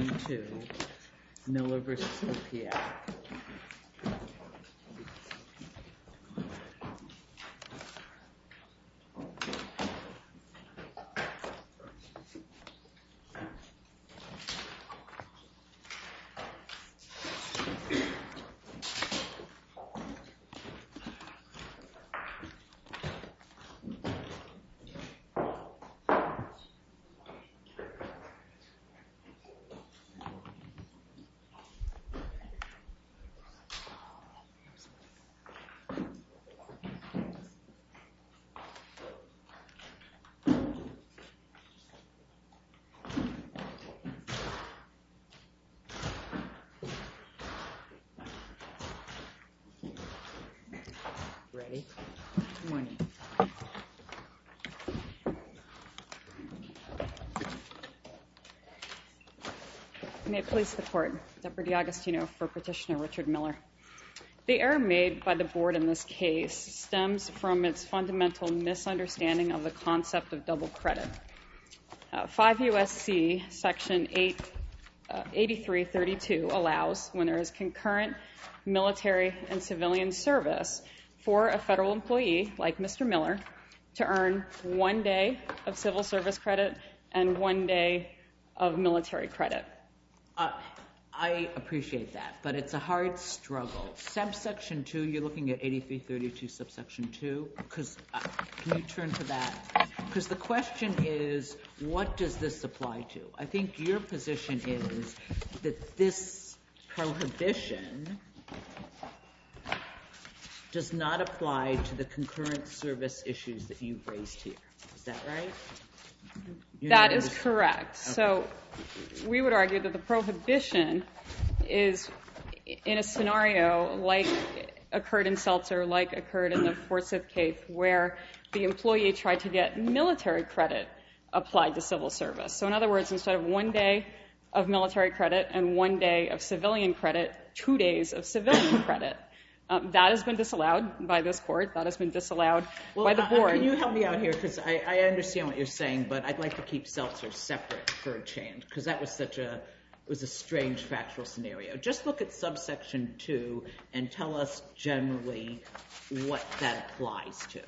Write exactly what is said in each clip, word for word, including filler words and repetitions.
twenty-two, Miller versus O P M. Ready? Good morning. May it please the Court, Deborah D'Agostino for Petitioner Richard Miller. The error made by the Board in this case stems from its fundamental misunderstanding of the concept of double credit. Uh, five U S C Section eight, uh, eighty-three thirty-two allows, when there is concurrent military and civilian service, for a federal employee, like Mister Miller, to earn one day of civil service credit and one day of military credit. Uh, I appreciate that, but it's a hard struggle. Subsection two, you're looking at eighty-three thirty-two subsection two, because uh, can you turn to that? Because the question is, what does this apply to? I think your position is that this prohibition does not apply to the concurrent service issues that you've raised here. Is that right? You're that is correct. Okay. So we would argue that the prohibition is in a scenario like occurred in Seltzer, like occurred in the Forsyth case, where the employee tried to get military credit applied to civil service. So in other words, instead of one day of military credit and one day of civilian credit, two days of civilian credit. Um, that has been disallowed by this Court. That has been disallowed well, by the uh, Board. Can you help me out here? Because I, I understand what you're saying, but I'd like to keep Seltzer separate for a change, because that was such a, it was a strange factual scenario. Just look at subsection two and tell us generally what that applies to.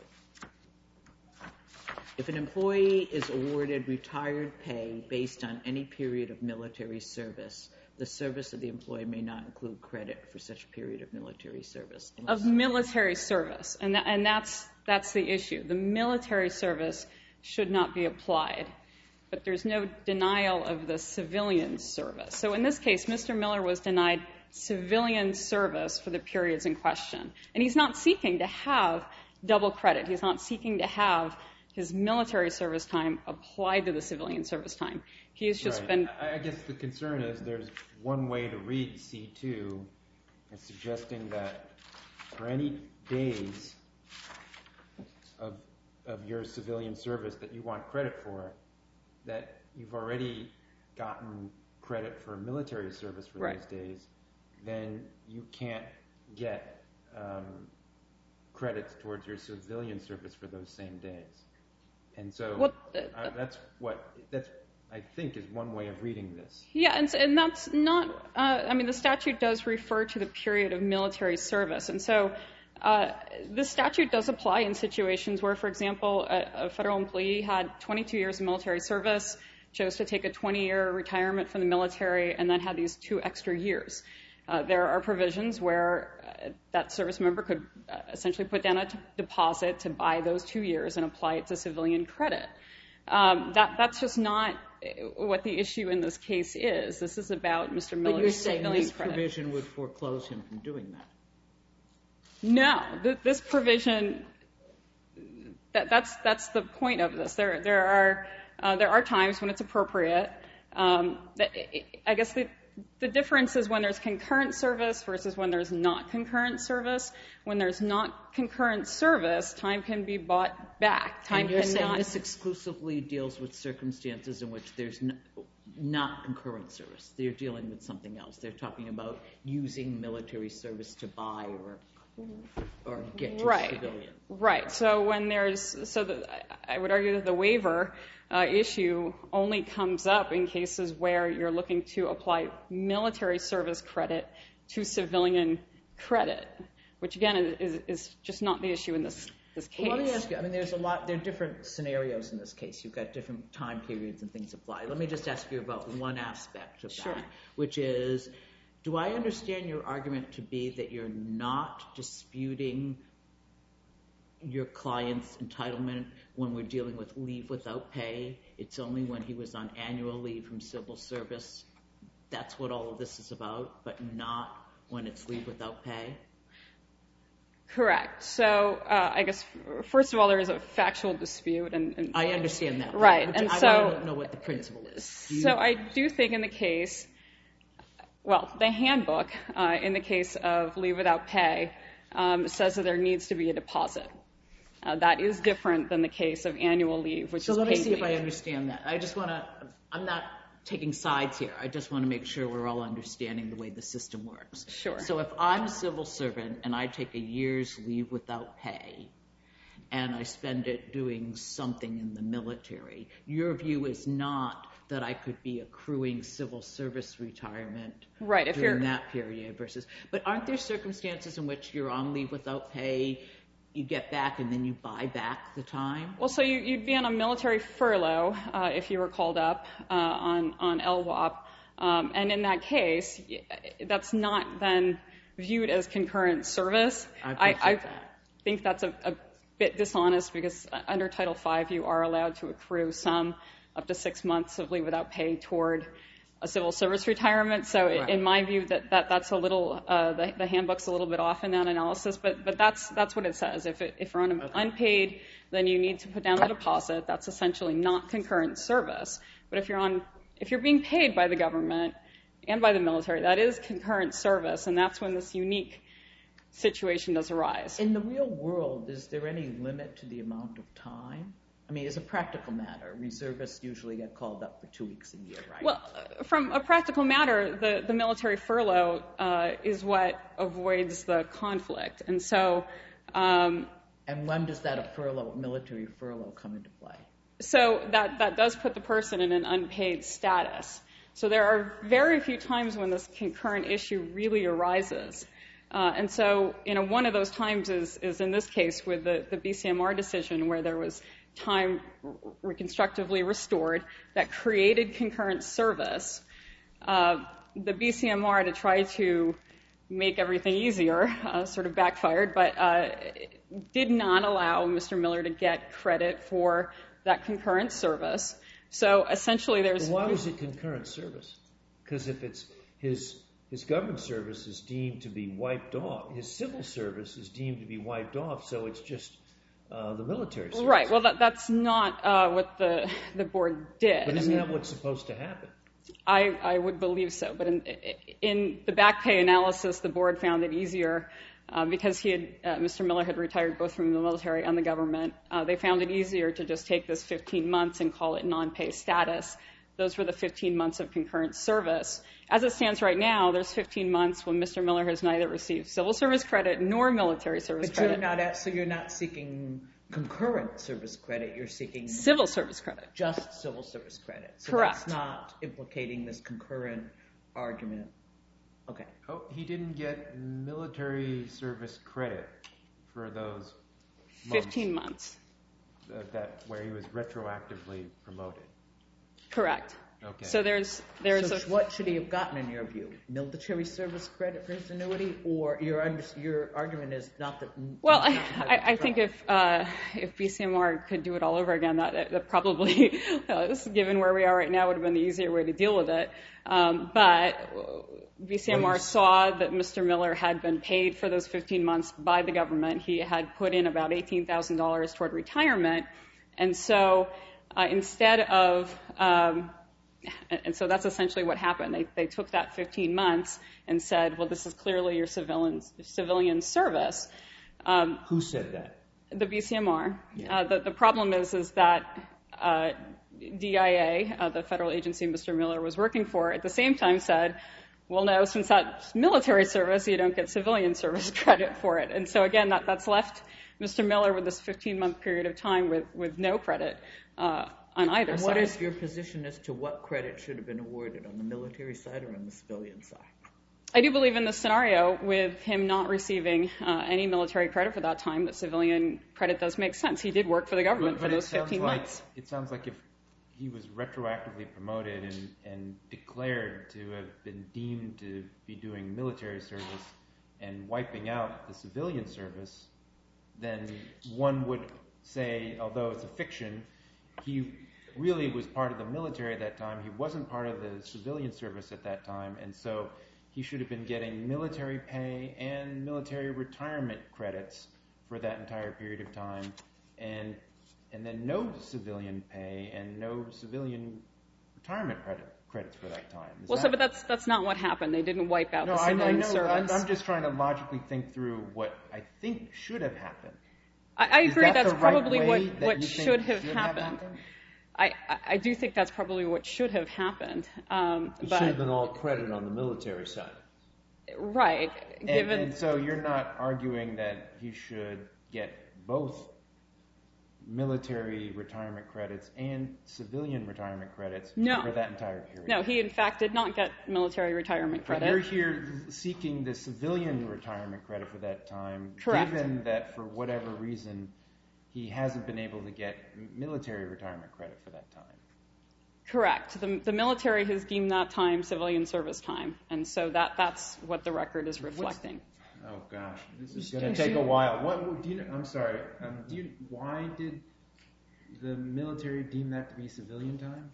If an employee is awarded retired pay based on any period of military service, the service of the employee may not include credit for such period of military service. Of military service, and, that, and that's, that's the issue. The military service should not be applied, but there's no denial of the civilian service. So in this case, Mister Miller was denied civilian service for the periods in question. And he's not seeking to have double credit. He's not seeking to have his military service time applied to the civilian service time. He has just right. been... I guess the concern is there's one way to read C two as suggesting that for any days of, of your civilian service that you want credit for, that you've already gotten credit for military service for right. those days, then you can't get um, credits towards your civilian service for those same days. And so well, uh, uh, that's what that's I think is one way of reading this. Yeah, and, and that's not. Uh, I mean, the statute does refer to the period of military service, and so uh, the statute does apply in situations where, for example, a, a federal employee had twenty-two years of military service, chose to take a twenty-year retirement from the military, and then had these two extra years. Uh, there are provisions where uh, that service member could uh, essentially put down a t- deposit to buy those two years and apply it to civilian credit. Um, that, that's just not what the issue in this case is. This is about Mister Miller's civilian credit. But you're saying this provision would foreclose him from doing that? No. Th- this provision, that, that's, that's the point of this. There, there, are, uh, there are times when it's appropriate. Um, that, I guess the The difference is when there's concurrent service versus when there's not concurrent service. When there's not concurrent service, time can be bought back. Time and you're cannot... saying this exclusively deals with circumstances in which there's no, not concurrent service. They're dealing with something else. They're talking about using military service to buy or or get to right. civilian. Right. So when there's, so the, I would argue that the waiver uh, issue only comes up in cases where you're looking to apply military service credit to civilian credit, which again is, is, is just not the issue in this, this case. Well, let me ask you, I mean, there's a lot, there are different scenarios in this case. You've got different time periods and things apply. Let me just ask you about one aspect of Sure. that, which is, do I understand your argument to be that you're not disputing your client's entitlement when we're dealing with leave without pay? It's only when he was on annual leave from civil service. That's what all of this is about, but not when it's leave without pay? Correct. So uh, I guess, first of all, there is a factual dispute. and, and I understand that. Right. But and I so, want to know what the principle is. Do you, so I do think in the case, well, the handbook uh, in the case of leave without pay um, says that there needs to be a deposit. Uh, that is different than the case of annual leave, which so is let paid me see leave. if I understand that. I just want to, I'm not taking sides here. I just want to make sure we're all understanding the way the system works. Sure. So if I'm a civil servant and I take a year's leave without pay and I spend it doing something in the military, your view is not that I could be accruing civil service retirement right, if during you're, that period versus, but aren't there circumstances in which you're on leave without pay, you get back and then you buy back the time? Well, so you, you'd be on a military furlough uh, if you were called up uh, on, on L W O P. Um, and in that case, that's not then viewed as concurrent service. I, I, I that. think that's a, a bit dishonest because under Title five, you are allowed to accrue some up to six months of leave without pay toward a civil service retirement. So right. in my view, that, that that's a little, uh, the, the handbook's a little bit off in that analysis, but, but that's, that's what it says. If it, if you're on okay. unpaid, then you need to put down the deposit. That's essentially not concurrent service. But if you're on, if you're being paid by the government and by the military, that is concurrent service, and that's when this unique situation does arise. In the real world, is there any limit to the amount of time? I mean, as a practical matter, reservists usually get called up for two weeks a year, right? Well, from a practical matter, the, the military furlough uh, is what avoids the conflict. And so... Um, and when does that a furlough, military furlough come into play? So that, that does put the person in an unpaid status. So there are very few times when this concurrent issue really arises. Uh, and so, you know, one of those times is, is in this case with the, the B C M R decision where there was time reconstructively restored that created concurrent service. Uh, the B C M R, to try to make everything easier, uh, sort of backfired, but uh, did not allow Mister Miller to get credit for that concurrent service. So essentially there's... Well, why was it concurrent service? Because if it's his his government service is deemed to be wiped off, his civil service is deemed to be wiped off, so it's just uh, the military service. Right. Well, that, that's not uh, what the the board did. But isn't I mean, that what's supposed to happen? I, I would believe so. But in, in the back pay analysis, the board found it easier uh, because he had, uh, Mister Miller had retired both from the military and the government. Uh, they found it easier to just take this fifteen months and call it non-pay status. Those were the fifteen months of concurrent service. As it stands right now, there's fifteen months when Mister Miller has neither received civil service credit nor military service but credit. You're not at, so you're not seeking concurrent service credit, you're seeking... Civil service credit. Just civil service credit. So Correct. that's not implicating this concurrent argument. Okay. Oh, he didn't get military service credit for those months fifteen months. uh, that where he was retroactively promoted. Correct. Okay. So there's there's so a what should he have gotten in your view? Military service credit for his annuity, or your under, your argument is not that? well, not I, how I, it's I think if uh, if B C M R could do it all over again, that, that probably, uh, given where we are right now, would have been the easier way to deal with it. Um, but B C M R Well, saw that Mister Miller had been paid for those fifteen months by the government. He had put in about eighteen thousand dollars toward retirement, and so uh, instead of um, And so that's essentially what happened. They, they took that fifteen months and said, well, this is clearly your civilian, civilian service. Um, Who said that? the B C M R. Yeah. Uh, the, the problem is, is that uh, D I A, uh, the federal agency Mister Miller was working for, at the same time said, well, no, since that's military service, you don't get civilian service credit for it. And so, again, that, that's left Mister Miller with this fifteen-month period of time with, with no credit uh, on either and side. what is your position as to what credit should have been awarded on the military side or on the civilian side? I do believe in this scenario, with him not receiving uh, any military credit for that time, that civilian credit does make sense. He did work for the government but, but for those it sounds fifteen like, months. It sounds like if he was retroactively promoted and, and declared to have been deemed to be doing military service and wiping out the civilian service, then one would say, although it's a fiction, he really was part of the military at that time. He wasn't part of the civilian service at that time, and so he should have been getting military pay and military retirement credits for that entire period of time, and and then no civilian pay and no civilian retirement credit, credits for that time. Is Well, that... so, but that's that's not what happened. They didn't wipe out No, the I, I civilian know. service. I'm, I'm just trying to logically think through what I think should have happened. I, I Is agree that that's the right probably way what, that what you think should have should happened. Have happened? I, I, I do think that's probably what should have happened. Um, It but, should have been all credit on the military side. Right. And, Given and so you're not arguing that he should get both military retirement credits and civilian retirement credits No. for that entire period? No, he in fact did not get military retirement But credit. you're here seeking the civilian retirement credit for that time, Correct. given that for whatever reason he hasn't been able to get military retirement credit for that time. Correct. The, the military has deemed that time civilian service time, and so that that's what the record is reflecting. What's, oh gosh, this is going to take a while. What do you? I'm sorry. Um, do you? Why did the military deem that to be civilian time?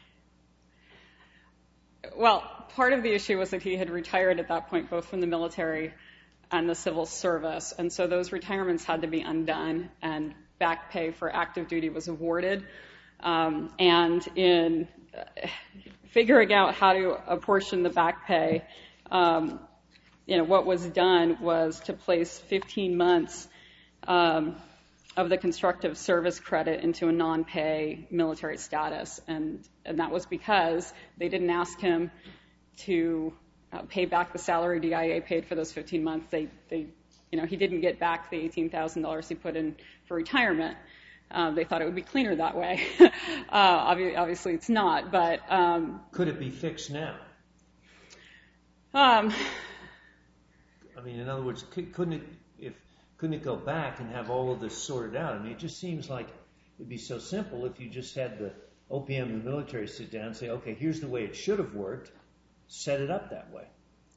Well, part of the issue was that he had retired at that point, both from the military and the civil service, and so those retirements had to be undone, and back pay for active duty was awarded. Um, and in uh, figuring out how to apportion the back pay, um, you know, what was done was to place fifteen months um, of the constructive service credit into a non-pay military status, and and that was because they didn't ask him to uh, pay back the salary D I A paid for those fifteen months. They they you know he didn't get back the eighteen thousand dollars he put in for retirement. Um, they thought it would be cleaner that way. uh, obviously, obviously, it's not. But um, Could it be fixed now? Um, I mean, in other words, could, couldn't it if couldn't it go back and have all of this sorted out? I mean, it just seems like it'd be so simple if you just had the O P M and the military sit down and say, okay, here's the way it should have worked. Set it up that way.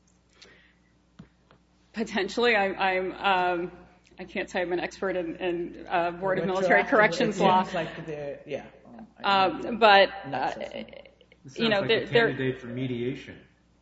Potentially, I, I'm. Um, I can't say I'm an expert in, in uh, Board of Military Retroactive, Corrections it law, seems like the- yeah. um, but uh, This you know, sounds there, like a there, candidate for mediation.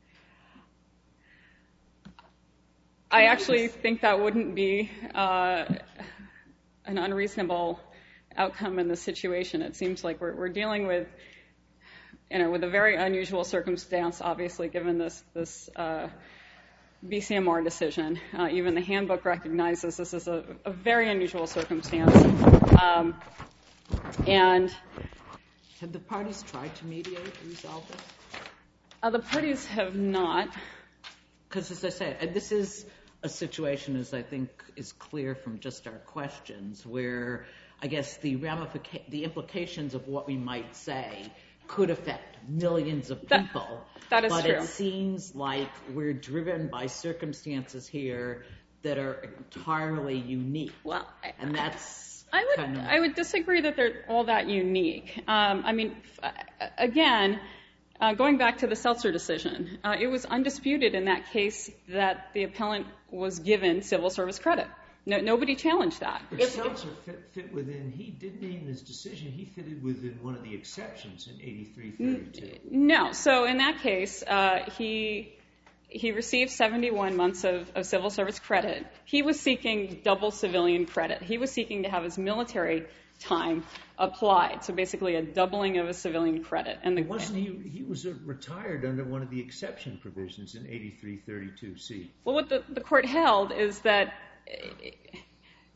I actually think that wouldn't be uh, an unreasonable outcome in this situation. It seems like we're, we're dealing with, you know, with a very unusual circumstance, obviously, given this this uh, B C M R decision. Uh, even the handbook recognizes this is a, a very unusual circumstance. Um, and Have the parties tried to mediate to resolve this? uh, the parties have not. Because, as I say, and this is a situation, as I think is clear from just our questions, where I guess the ramifica- the implications of what we might say could affect millions of That- people. that is but true. It seems like we're driven by circumstances here that are entirely unique. Well, I- and that's I would kind of... I would disagree that they're all that unique. Um, I mean, f- again, uh, going back to the Seltzer decision, uh, it was undisputed in that case that the appellant was given civil service credit. No, nobody challenged that. But Seltzer fit, fit within, he didn't in his decision, he fitted within one of the exceptions in eighty-three thirty-two. No. So in that case, uh, he he received seventy-one months of, of civil service credit. He was seeking double civilian credit. He was seeking to have his military time applied, so basically a doubling of a civilian credit. And the, Wasn't he, he was uh, retired under one of the exception provisions in eighty-three thirty-two C. well, what the, the court held is that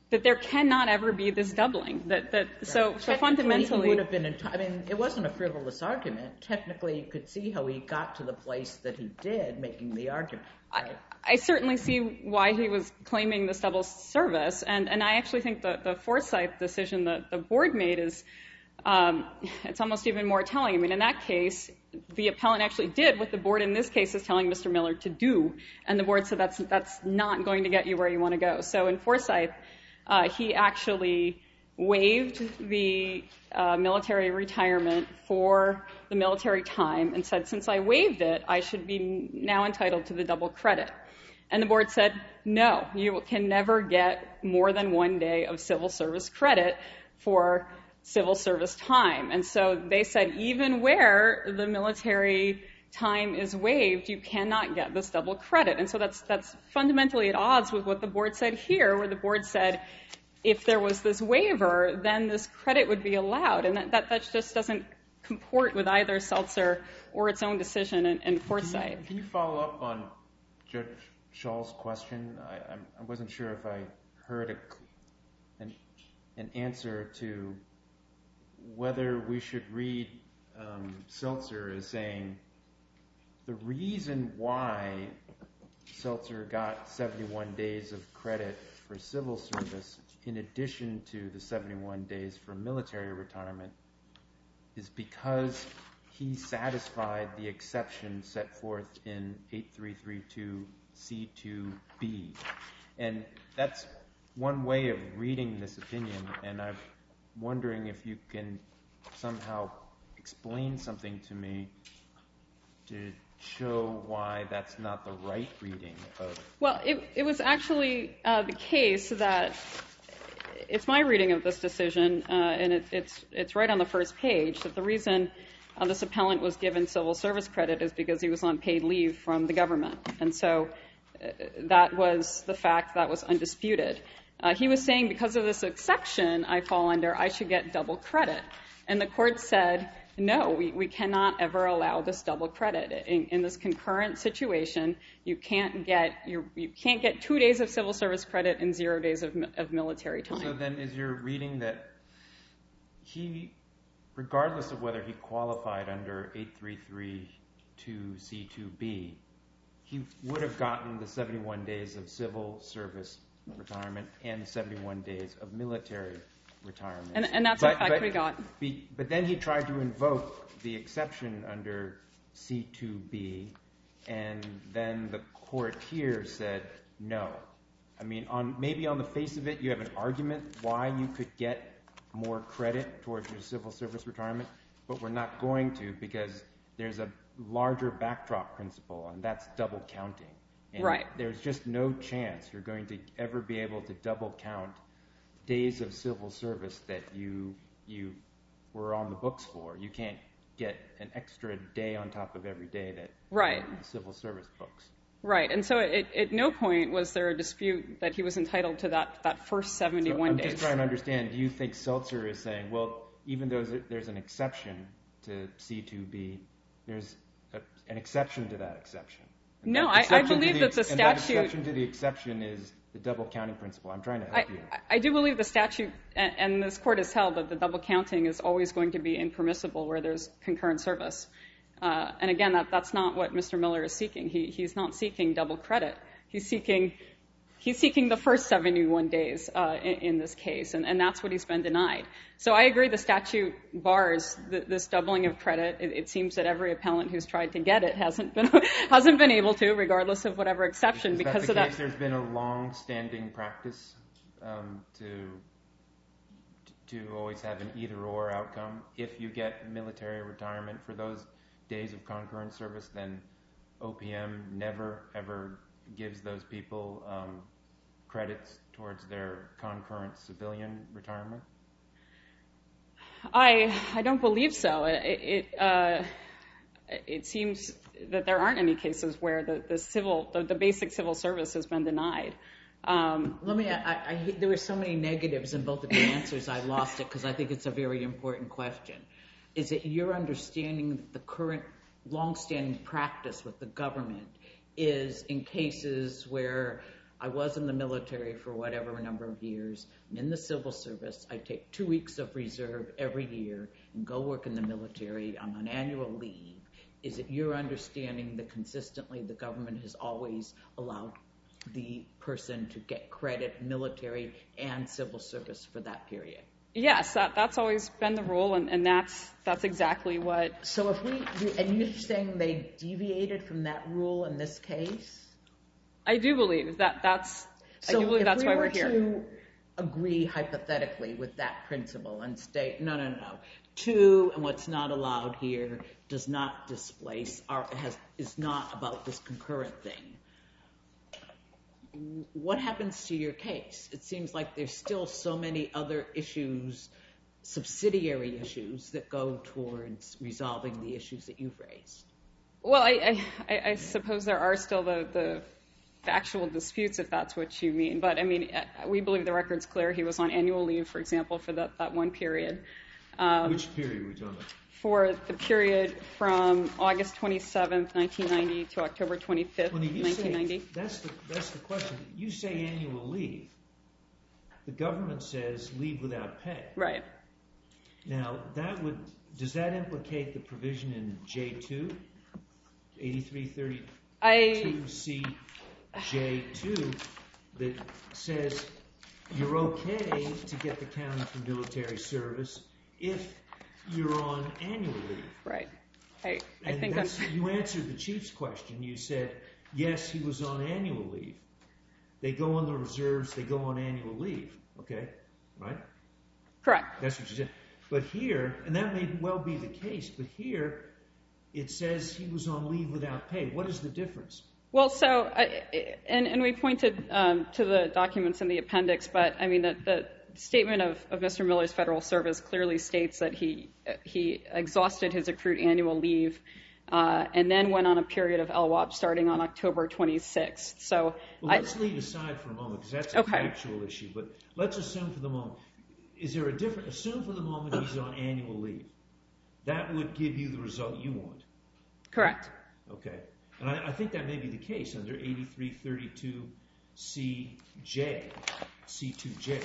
that there cannot ever be this doubling. That that right. so so fundamentally he would have been. Enti- I mean, it wasn't a frivolous argument. Technically, you could see how he got to the place that he did, making the argument. Right? I, I certainly see why he was claiming this double service, and and I actually think the the Forsyth decision that the board made is um, it's almost even more telling. I mean, in that case, the appellant actually did what the board in this case is telling Mister Miller to do, and the board said that's that's not going to get you where you want to go. So in Forsyth, Uh, he actually waived the uh, military retirement for the military time and said, since I waived it, I should be now entitled to the double credit. And the board said, no, you can never get more than one day of civil service credit for civil service time. And so they said, even where the military time is waived, you cannot get this double credit. And so that's that's fundamentally at odds with what the board said here, where the board said if there was this waiver, then this credit would be allowed. And that, that, that just doesn't comport with either Seltzer or its own decision in, in Forsyth. Can you, can you follow up on Judge Schall's question? I, I wasn't sure if I heard a, an, an answer to whether we should read um, Seltzer as saying the reason why Seltzer got seventy-one days of credit for civil service in addition to the seventy-one days for military retirement is because he satisfied the exception set forth in eighty-three thirty-two C two B. And that's one way of reading this opinion, and I'm wondering if you can somehow explain something to me to show why that's not the right reading of... Well, it, it was actually uh, the case that it's my reading of this decision, uh, and it, it's it's right on the first page, that the reason uh, this appellant was given civil service credit is because he was on paid leave from the government. And so uh, that was the fact that was undisputed. Uh, he was saying because of this exception I fall under, I should get double credit. And the court said, no, we, we cannot ever allow this double credit. In, in this concurrent situation, you can't get you you can't get two days of civil service credit and zero days of, of military time. So then is your reading that he, regardless of whether he qualified under eighty-three thirty-two C two B, he would have gotten the seventy-one days of civil service retirement and seventy-one days of military retirement. And, and that's but, in fact but, we got. Be, but then he tried to invoke the exception under C two B, and then the court here said no. I mean, on maybe on the face of it, you have an argument why you could get more credit towards your civil service retirement, but we're not going to because there's a larger backdrop principle, and that's double counting. And right. There's just no chance you're going to ever be able to double count days of civil service that you you were on the books for. You can't get an extra day on top of every day that right. the civil service books. Right, and so it, at no point was there a dispute that he was entitled to that, that first seventy-one so I'm days. I'm just trying to understand, do you think Seltzer is saying, well, even though there's an exception to C two B, there's a, an exception to that exception? And no, that I, I believe the, that the and that statute... exception to the exception is the double counting principle. I'm trying to help I, you. I do believe the statute, and, and this court has held that the double counting is always going to be impermissible where there's concurrent service. Uh, and again, that, that's not what Mister Miller is seeking. He, he's not seeking double credit. He's seeking he's seeking the first seventy-one days uh, in, in this case, and, and that's what he's been denied. So I agree the statute bars the, this doubling of credit. It, it seems that every appellant who's tried to get it hasn't been hasn't been able to, regardless of whatever exception, is because that the of case? that. There's been a long-standing practice um, to to always have an either-or outcome. If you get military retirement for those days of concurrent service, then O P M never, ever gives those people um, credits towards their concurrent civilian retirement? I I don't believe so. It it, uh, it seems that there aren't any cases where the, the civil the, the basic civil service has been denied. Um, Let me. I, I, there were so many negatives in both of your answers. I lost it because I think it's a very important question. Is it your understanding that the current long-standing practice with the government is in cases where I was in the military for whatever number of years. I'm in the civil service. I take two weeks of reserve every year and go work in the military. I'm on annual leave. Is it your understanding that consistently the government has always allowed the person to get credit, military and civil service, for that period? Yes, that, that's always been the rule, and, and that's that's exactly what... So if we, and you're saying they deviated from that rule in this case? I do believe that that's, so I do believe that's we why we're here. here. To agree hypothetically with that principle and state, no, no, no, two, and what's not allowed here does not displace, or has, is not about this concurrent thing. What happens to your case? It seems like there's still so many other issues, subsidiary issues, that go towards resolving the issues that you've raised. Well, I, I, I suppose there are still the, the factual disputes, if that's what you mean. But, I mean, we believe the record's clear. He was on annual leave, for example, for that, that one period. Um, Which period are we talking about? For the period from August twenty-seventh, nineteen ninety to October twenty-fifth, Well, you nineteen ninety. say, that's the that's the question. You say annual leave. The government says leave without pay. Right. Now, that would, does that implicate the provision in J two, eighty-three thirty-two C J two, that says you're okay to get the county for military service if you're on annual leave? Right. I, I and think that's, I'm... you answered the Chief's question. You said, yes, he was on annual leave. They go on the reserves, they go on annual leave. Okay? Right? Correct. That's what you said. But here, and that may well be the case, but here it says he was on leave without pay. What is the difference? Well, so, I, and, and we pointed um, to the documents in the appendix, but, I mean, the, the statement of, of Mister Miller's federal service clearly states that he he exhausted his accrued annual leave uh, and then went on a period of L W O P starting on October twenty-sixth. So, well, I, let's leave aside for a moment, because that's a okay. factual issue. But let's assume for the moment, is there a different, assume for the moment he's on annual leave. That would give you the result you want. Correct. Okay. And I, I think that may be the case under eighty-three thirty-two C J, C two J.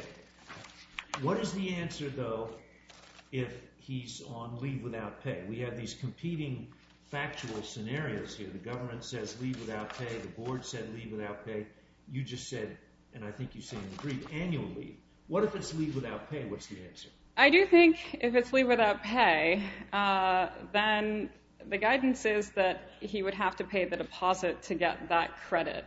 What is the answer, though, if he's on leave without pay? We have these competing factual scenarios here. The government says leave without pay. The board said leave without pay. You just said, and I think you say in the brief, annual leave. What if it's leave without pay? What's the answer? I do think if it's leave without pay, uh, then the guidance is that he would have to pay the deposit to get that credit.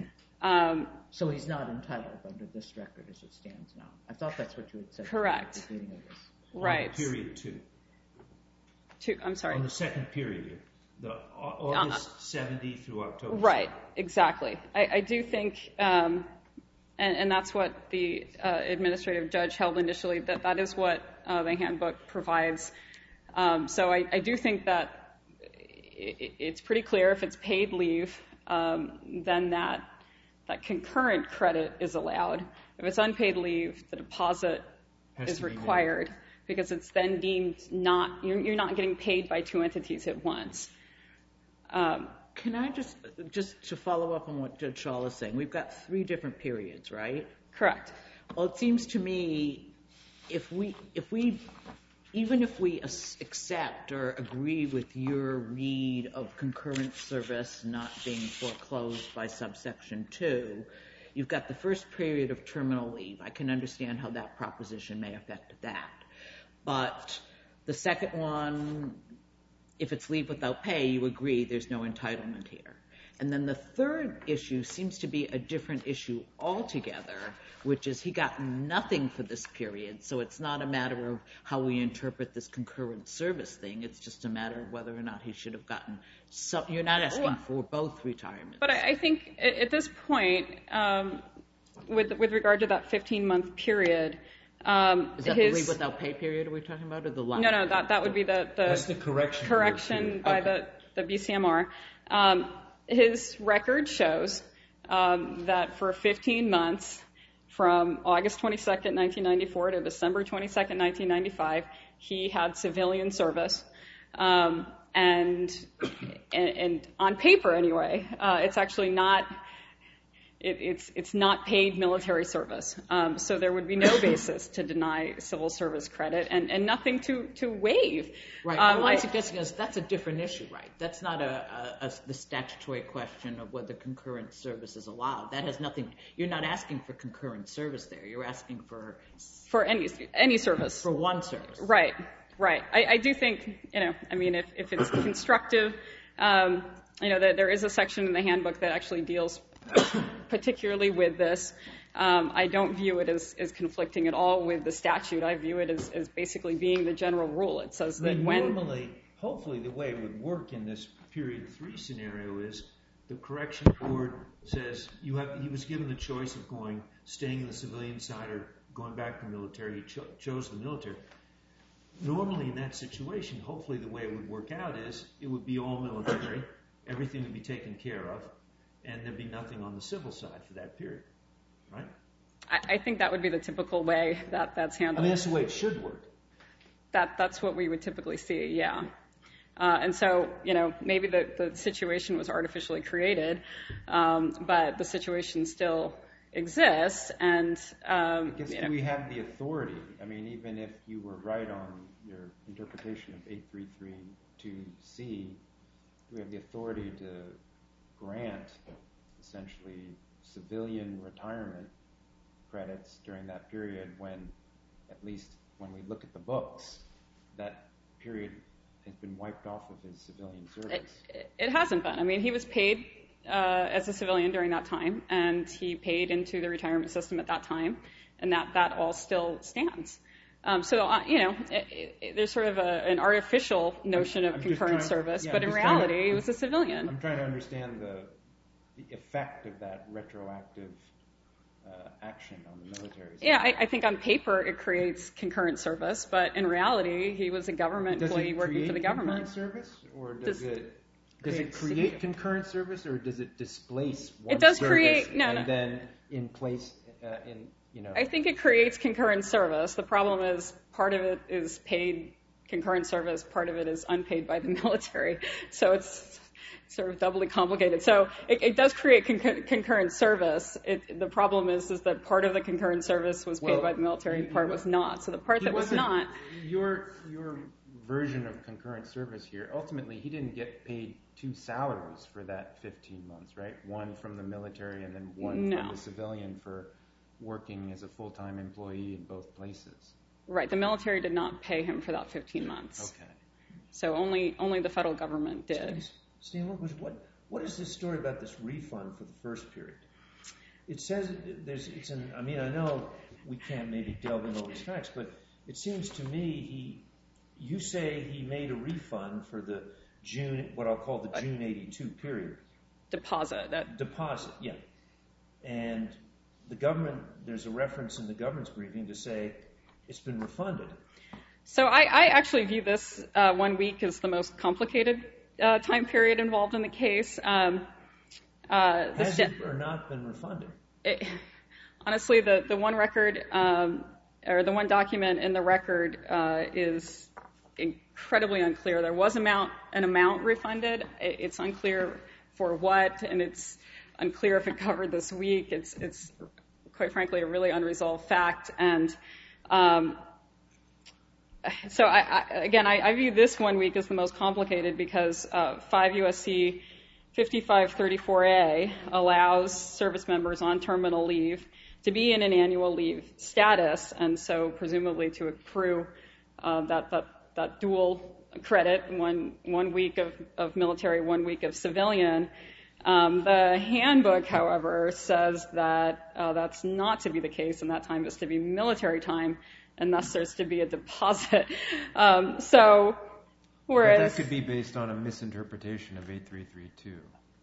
Um, so he's not entitled under this record as it stands now. I thought that's what you had said. Correct. At the beginning of this. Right. On period two. Two. I'm sorry. On the second period here. The August uh, seventy through October. Right. Exactly. I, I do think, um, and, and that's what the uh, administrative judge held initially, that that is what uh, the handbook provides. Um, so I, I do think that it, it's pretty clear if it's paid leave, um, then that that concurrent credit is allowed. If it's unpaid leave, the deposit is required because it's then deemed not, you're, you're not getting paid by two entities at once. Um, Can I just, just to follow up on what Judge Schall is saying, we've got three different periods, right? Correct. Well, it seems to me if we, if we, even if we accept or agree with your read of concurrent service not being foreclosed by subsection two, you've got the first period of terminal leave. I can understand how that proposition may affect that. But the second one, if it's leave without pay, you agree there's no entitlement here. And then the third issue seems to be a different issue altogether, which is he got nothing for this period, so it's not a matter of how we interpret this concurrent service thing. It's just a matter of whether or not he should have gotten some. You're not asking well, for both retirements. But I, I think at this point, um, with with regard to that fifteen-month period, um, is that his, the leave without pay period are we talking about, or the last? No, no, that that would be the the, That's the correction, correction by okay. the the B C M R. Um, his record shows um, that for fifteen months, from August twenty-second, nineteen ninety-four to December twenty-second, nineteen ninety-five, he had civilian service. Um, and, and, and on paper anyway, uh, it's actually not, it, it's it's not paid military service. Um, so there would be no basis to deny civil service credit and, and nothing to, to waive. Right. Um, All I'm I, suggesting is that's a different issue, right? That's not a, a, a the statutory question of whether concurrent service is allowed. That has nothing. You're not asking for concurrent service there. You're asking for for any any service. For one service. Right. Right. I, I do think, you know, I mean, if, if it's constructive, um, you know, that there is a section in the handbook that actually deals particularly with this. Um, I don't view it as, as conflicting at all with the statute. I view it as, as basically being the general rule. It says that I mean, when... Normally, hopefully the way it would work in this period three scenario is the correction board says you have, he was given the choice of going, staying in the civilian side or going back to the military. He cho- chose the military. Normally in that situation, hopefully the way it would work out is it would be all military, everything would be taken care of, and there'd be nothing on the civil side for that period, right? I, I think that would be the typical way that that's handled. I mean, that's the way it should work. That That's what we would typically see, yeah. Uh, and so, you know, maybe the, the situation was artificially created, um, but the situation still exists, and um, I guess you know, do we have the authority? I mean, even if you were right on your interpretation of eight three three two C, do we have the authority to grant essentially civilian retirement credits during that period when, at least when we look at the books, that period has been wiped off of his civilian service? It, it hasn't been. I mean, he was paid uh, as a civilian during that time, and he paid into the retirement system at that time, and that, that all still stands. Um, so, uh, you know, it, it, there's sort of a, an artificial notion of I'm concurrent trying, service, yeah, but I'm in just trying reality, to, he was a civilian. I'm trying to understand the, the effect of that retroactive uh, action on the military. Yeah, I, I think on paper it creates concurrent service, but in reality, he was a government does employee it working for the create government. concurrent service, or does, Does- it does it create concurrent service, or does it displace one It does service create- no, and no. then in place uh, in you know? I think it creates concurrent service. The problem is part of it is paid concurrent service, part of it is unpaid by the military. So it's sort of doubly complicated. So it, it does create concur- concurrent service. It, the problem is is that part of the concurrent service was paid Well, by the military he- and part he was not. So the part He that was wasn't- not... Your your version of concurrent service here. Ultimately, he didn't get paid two salaries for that fifteen months, right? One from the military and then one No. from the civilian for working as a full-time employee in both places. Right, the military did not pay him for that fifteen months. Okay. So only only the federal government did. Stan, what, was, what, what is this story about this refund for the first period? It says there's, it's an, I mean, I know we can't maybe delve into all these facts, but it seems to me he, you say he made a refund for the June, what I'll call the June eighty-two period. Deposit. That, Deposit, yeah. And the government, there's a reference in the government's briefing to say it's been refunded. so I, I actually view this uh, one week as the most complicated uh, time period involved in the case. Um, uh, the Has sta- it or not been refunded? it, honestly, the, the one record, um, or the one document in the record uh, is incredibly unclear. There was amount, an amount refunded. It, it's unclear for what, and it's unclear if it covered this week. It's, it's quite frankly, a really unresolved fact. And um, so, I, I, again, I, I view this one week as the most complicated because uh, five U S C fifty-five thirty-four A allows service members on terminal leave to be in an annual leave status, and so presumably to accrue uh, that, that, that dual credit, one, one week of, of military, one week of civilian. Um, the handbook, however, says that uh, that's not to be the case, and that time is to be military time, and thus there's to be a deposit. Um, so, whereas... But that could be based on a misinterpretation of eight three three two.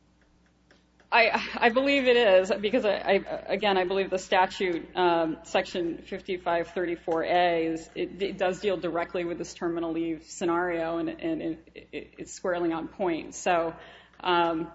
I, I believe it is, because, I, I, again, I believe the statute, um, section fifty-five thirty-four A, is, it, it does deal directly with this terminal leave scenario, and, and it, it, it's squarely on point. So, um,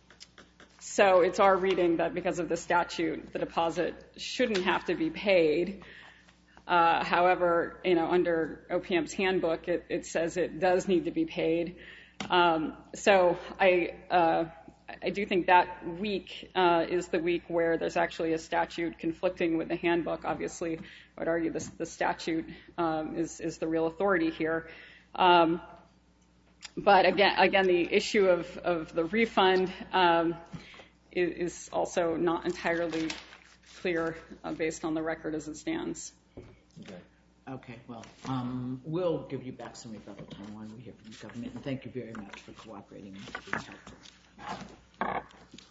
so it's our reading that because of the statute, the deposit shouldn't have to be paid. Uh, however, you know, under O P M's handbook, it, it says it does need to be paid. Um, so I... Uh, I do think that week uh, is the week where there's actually a statute conflicting with the handbook. Obviously, I would argue this, the statute um, is, is the real authority here. Um, but again, again, the issue of, of the refund um, is, is also not entirely clear uh, based on the record as it stands. Okay. Okay, well, um, we'll give you back some rebuttal time when we hear from the government, and thank you very much for cooperating and for being helpful.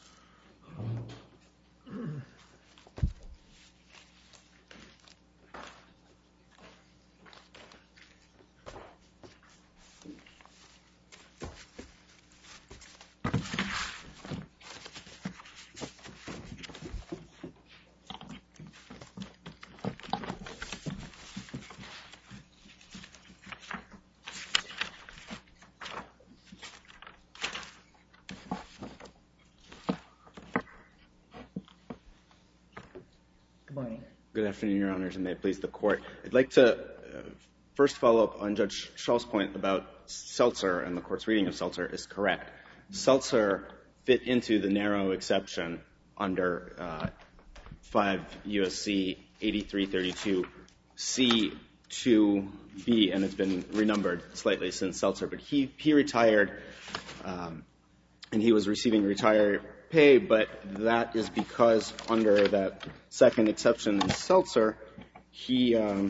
Good afternoon, Your Honors, and may it please the Court. I'd like to uh, first follow up on Judge Schall's point about Seltzer, and the Court's reading of Seltzer is correct. Seltzer fit into the narrow exception under uh, five U S C eighty-three thirty-two C two B, and it's been renumbered slightly since Seltzer. But he, he retired, um, and he was receiving retired pay, but that is because under that second exception in Seltzer, he um,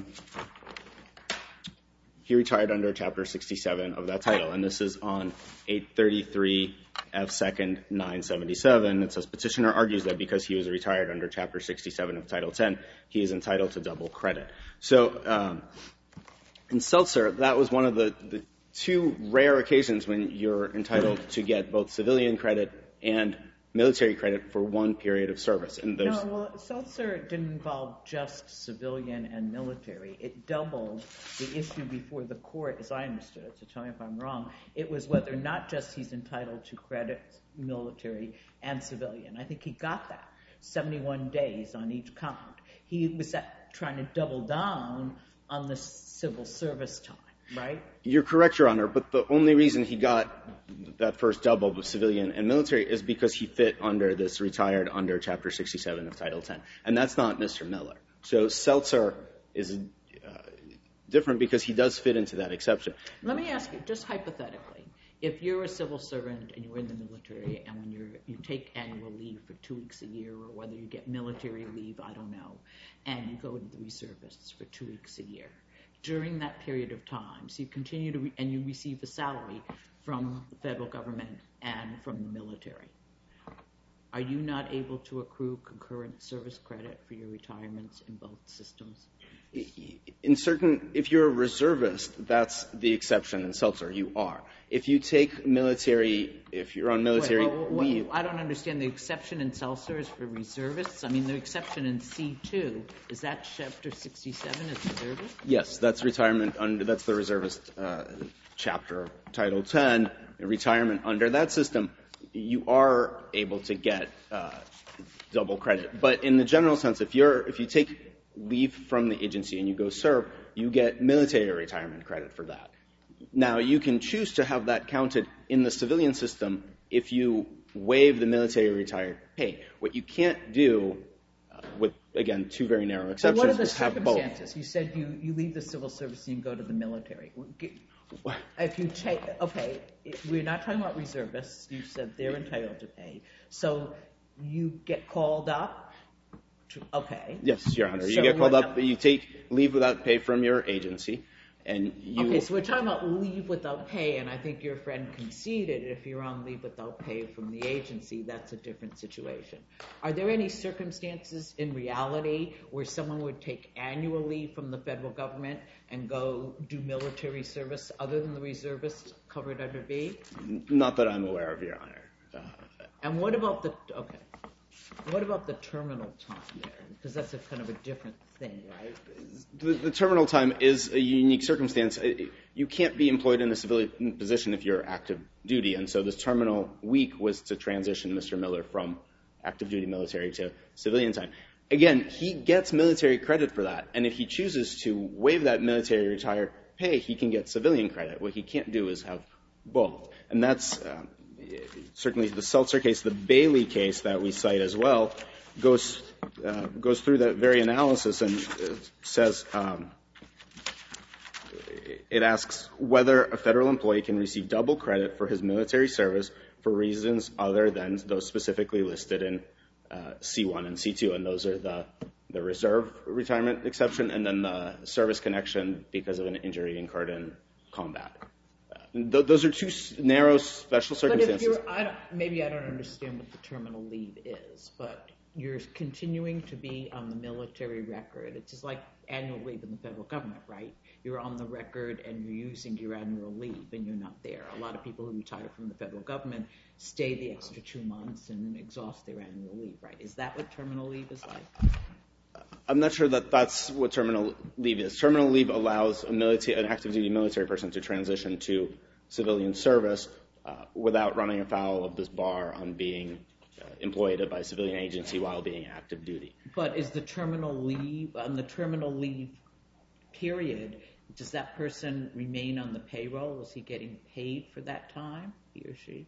he retired under Chapter sixty-seven of that title, and this is on eight thirty-three F second nine seventy-seven. It says, petitioner argues that because he was retired under Chapter sixty-seven of Title ten, he is entitled to double credit. So um, in Seltzer, that was one of the, the two rare occasions when you're entitled to get both civilian credit and military credit for one period of service. And there's no, well, Seltzer didn't involve just civilian and military. It doubled the issue before the court, as I understood it, so tell me if I'm wrong. It was whether not just he's entitled to credit, military and civilian. I think he got that, seventy-one days on each count. He was at, trying to double down on the civil service time, right? You're correct, Your Honor, but the only reason he got that first double with civilian and military is because he fit under this retired under Chapter sixty-seven of Title ten. And that's not Mister Miller. So Seltzer is uh, different because he does fit into that exception. Let me ask you, just hypothetically, if you're a civil servant and you're in the military and when you're, you take annual leave for two weeks a year, or whether you get military leave, I don't know, and you go to the reservists for two weeks a year, during that period of time, so you continue to, re- and you receive a salary from the federal government and from the military, are you not able to accrue concurrent service credit for your retirements in both systems? In certain, if you're a reservist, that's the exception in Seltzer. You are. If you take military, if you're on military Wait, well, well, leave. I don't understand. The exception in Seltzer is for reservists? I mean, the exception in C two, is that Chapter sixty-seven as reservists? Yes, that's retirement under, that's the reservist uh, chapter of Title ten. Retirement under that system, you are able to get uh, double credit. But in the general sense, if you're, if you take leave from the agency and you go serve, you get military retirement credit for that. Now, you can choose to have that counted in the civilian system if you waive the military retired pay. What you can't do, uh, with, again, two very narrow exceptions, what are the is have both. circumstances? You said you, you leave the civil service and you go to the military. If you take, okay, we're not talking about reservists. You said they're entitled to pay. So you get called up. To, okay. Yes, Your Honor. So you get called what, up, you take leave without pay from your agency, and you... Okay, so we're talking about leave without pay, and I think your friend conceded if you're on leave without pay from the agency, that's a different situation. Are there any circumstances in reality where someone would take annual leave from the federal government and go do military service other than the reservists covered under B? Not that I'm aware of, Your Honor. Uh, and what about the... Okay. What about the terminal time there? Because that's a kind of a different thing, right? The, the terminal time is a unique circumstance. You can't be employed in a civilian position if you're active duty, and so this terminal week was to transition Mister Miller from active duty military to civilian time. Again, he gets military credit for that, and if he chooses to waive that military retired pay, he can get civilian credit. What he can't do is have both, and that's... Um, certainly the Seltzer case, the Bailey case that we cite as well, goes uh, goes through that very analysis and uh, says um, it asks whether a federal employee can receive double credit for his military service for reasons other than those specifically listed in uh, C one and C two, and those are the the reserve retirement exception and then the service connection because of an injury incurred in combat. Uh, th- those are two s- narrow special circumstances. But if you're, I don't, maybe I don't understand what the terminal leave is, but you're continuing to be on the military record. It's just like annual leave in the federal government, right? You're on the record and you're using your annual leave and you're not there. A lot of people who retire from the federal government stay the extra two months and exhaust their annual leave, right? Is that what terminal leave is like? I'm not sure that that's what terminal leave is. Terminal leave allows a military, an active duty military person to transition to civilian service uh, without running afoul of this bar on being uh, employed by a civilian agency while being active duty. But is the terminal leave, on the terminal leave period, does that person remain on the payroll? Is he getting paid for that time, he or she?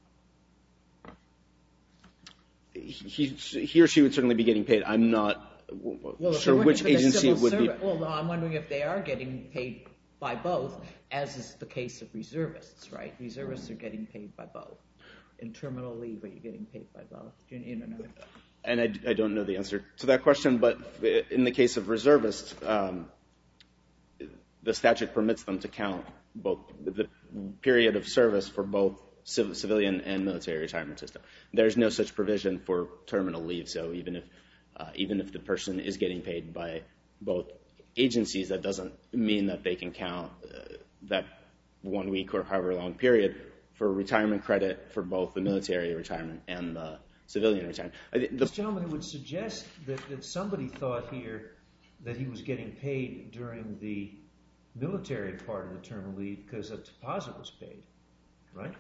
He, he or she would certainly be getting paid. I'm not well, sure which agency it would service, be. Well, no, I'm wondering if they are getting paid by both, as is the case of reservists, right? Reservists are getting paid by both. In terminal leave, are you getting paid by both? Do you, you don't know? And I, I don't know the answer to that question, but in the case of reservists, um, the statute permits them to count both the period of service for both civ- civilian and military retirement system. There's no such provision for terminal leave, so even if uh, even if the person is getting paid by both agencies, that doesn't mean that they can count uh, that one week or however long period for retirement credit for both the military retirement and the civilian retirement. I think the This gentleman would suggest that, that somebody thought here that he was getting paid during the military part of the terminal leave because a deposit was paid, right?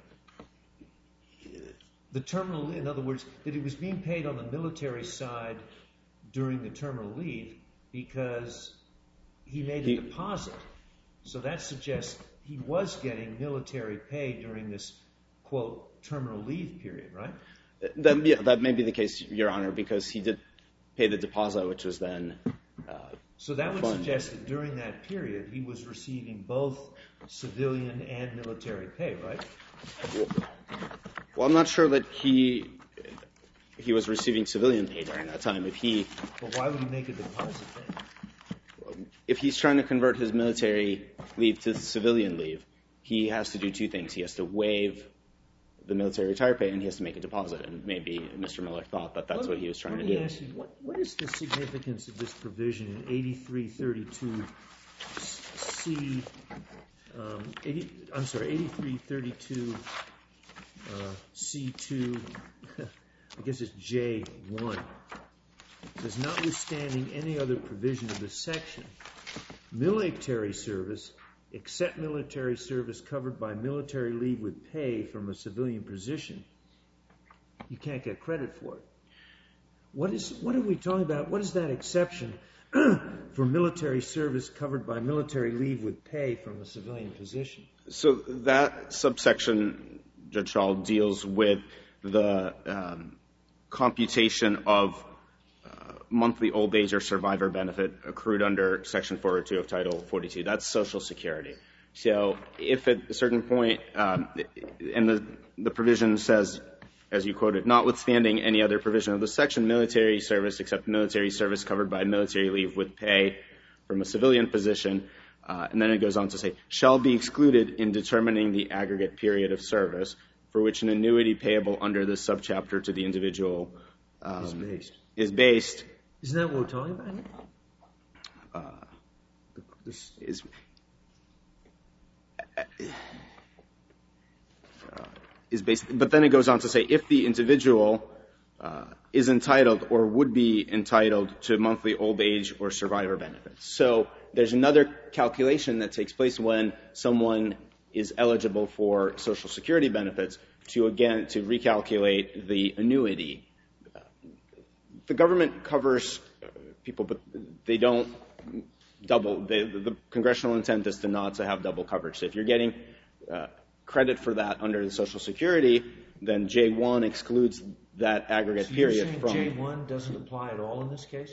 The terminal, in other words, that he was being paid on the military side during the terminal leave because he made a He- deposit. So that suggests he was getting military pay during this, quote, terminal leave period, right? That, yeah, that may be the case, Your Honor, because he did pay the deposit, which was then uh, So that would fund. suggest that during that period he was receiving both civilian and military pay, right? Well, I'm not sure that he he was receiving civilian pay during that time. If he But why would he make a deposit then? if he's trying to convert his military leave to civilian leave, he has to do two things. He has to waive the military retire pay, and he has to make a deposit. And maybe Mister Miller thought that that's Let what me- he was trying let to me do. ask you, what, what is the significance of this provision in eighty-three thirty-two C, um, eighty, I'm sorry, eighty-three thirty-two uh, C two, I guess it's J one. It says, notwithstanding any other provision of this section, military service, except military service covered by military leave with pay from a civilian position, you can't get credit for it. What is? What are we talking about? What is that exception for military service covered by military leave with pay from a civilian position? So that subsection, Judge Schall, deals with the um, computation of uh, monthly old age or survivor benefit accrued under Section four oh two of Title forty-two. That's Social Security. So if at a certain point, um, and the, the provision says, as you quoted, notwithstanding any other provision of the section, military service except military service covered by military leave with pay from a civilian position, uh, and then it goes on to say, shall be excluded in determining the aggregate period of service for which an annuity payable under this subchapter to the individual um, Is based. is based. Isn't that what we're talking about here? Uh, The- this- is uh, is based, but then it goes on to say if the individual uh, is entitled or would be entitled to monthly old age or survivor benefits. So there's another calculation that takes place when someone is eligible for Social Security benefits to, again, to recalculate the annuity. Uh, the government covers uh, people, but they don't double. They, the, the congressional intent is to not to have double coverage. So if you're getting uh, credit for that under the Social Security then J one excludes that aggregate So period you're from... saying J one doesn't apply at all in this case?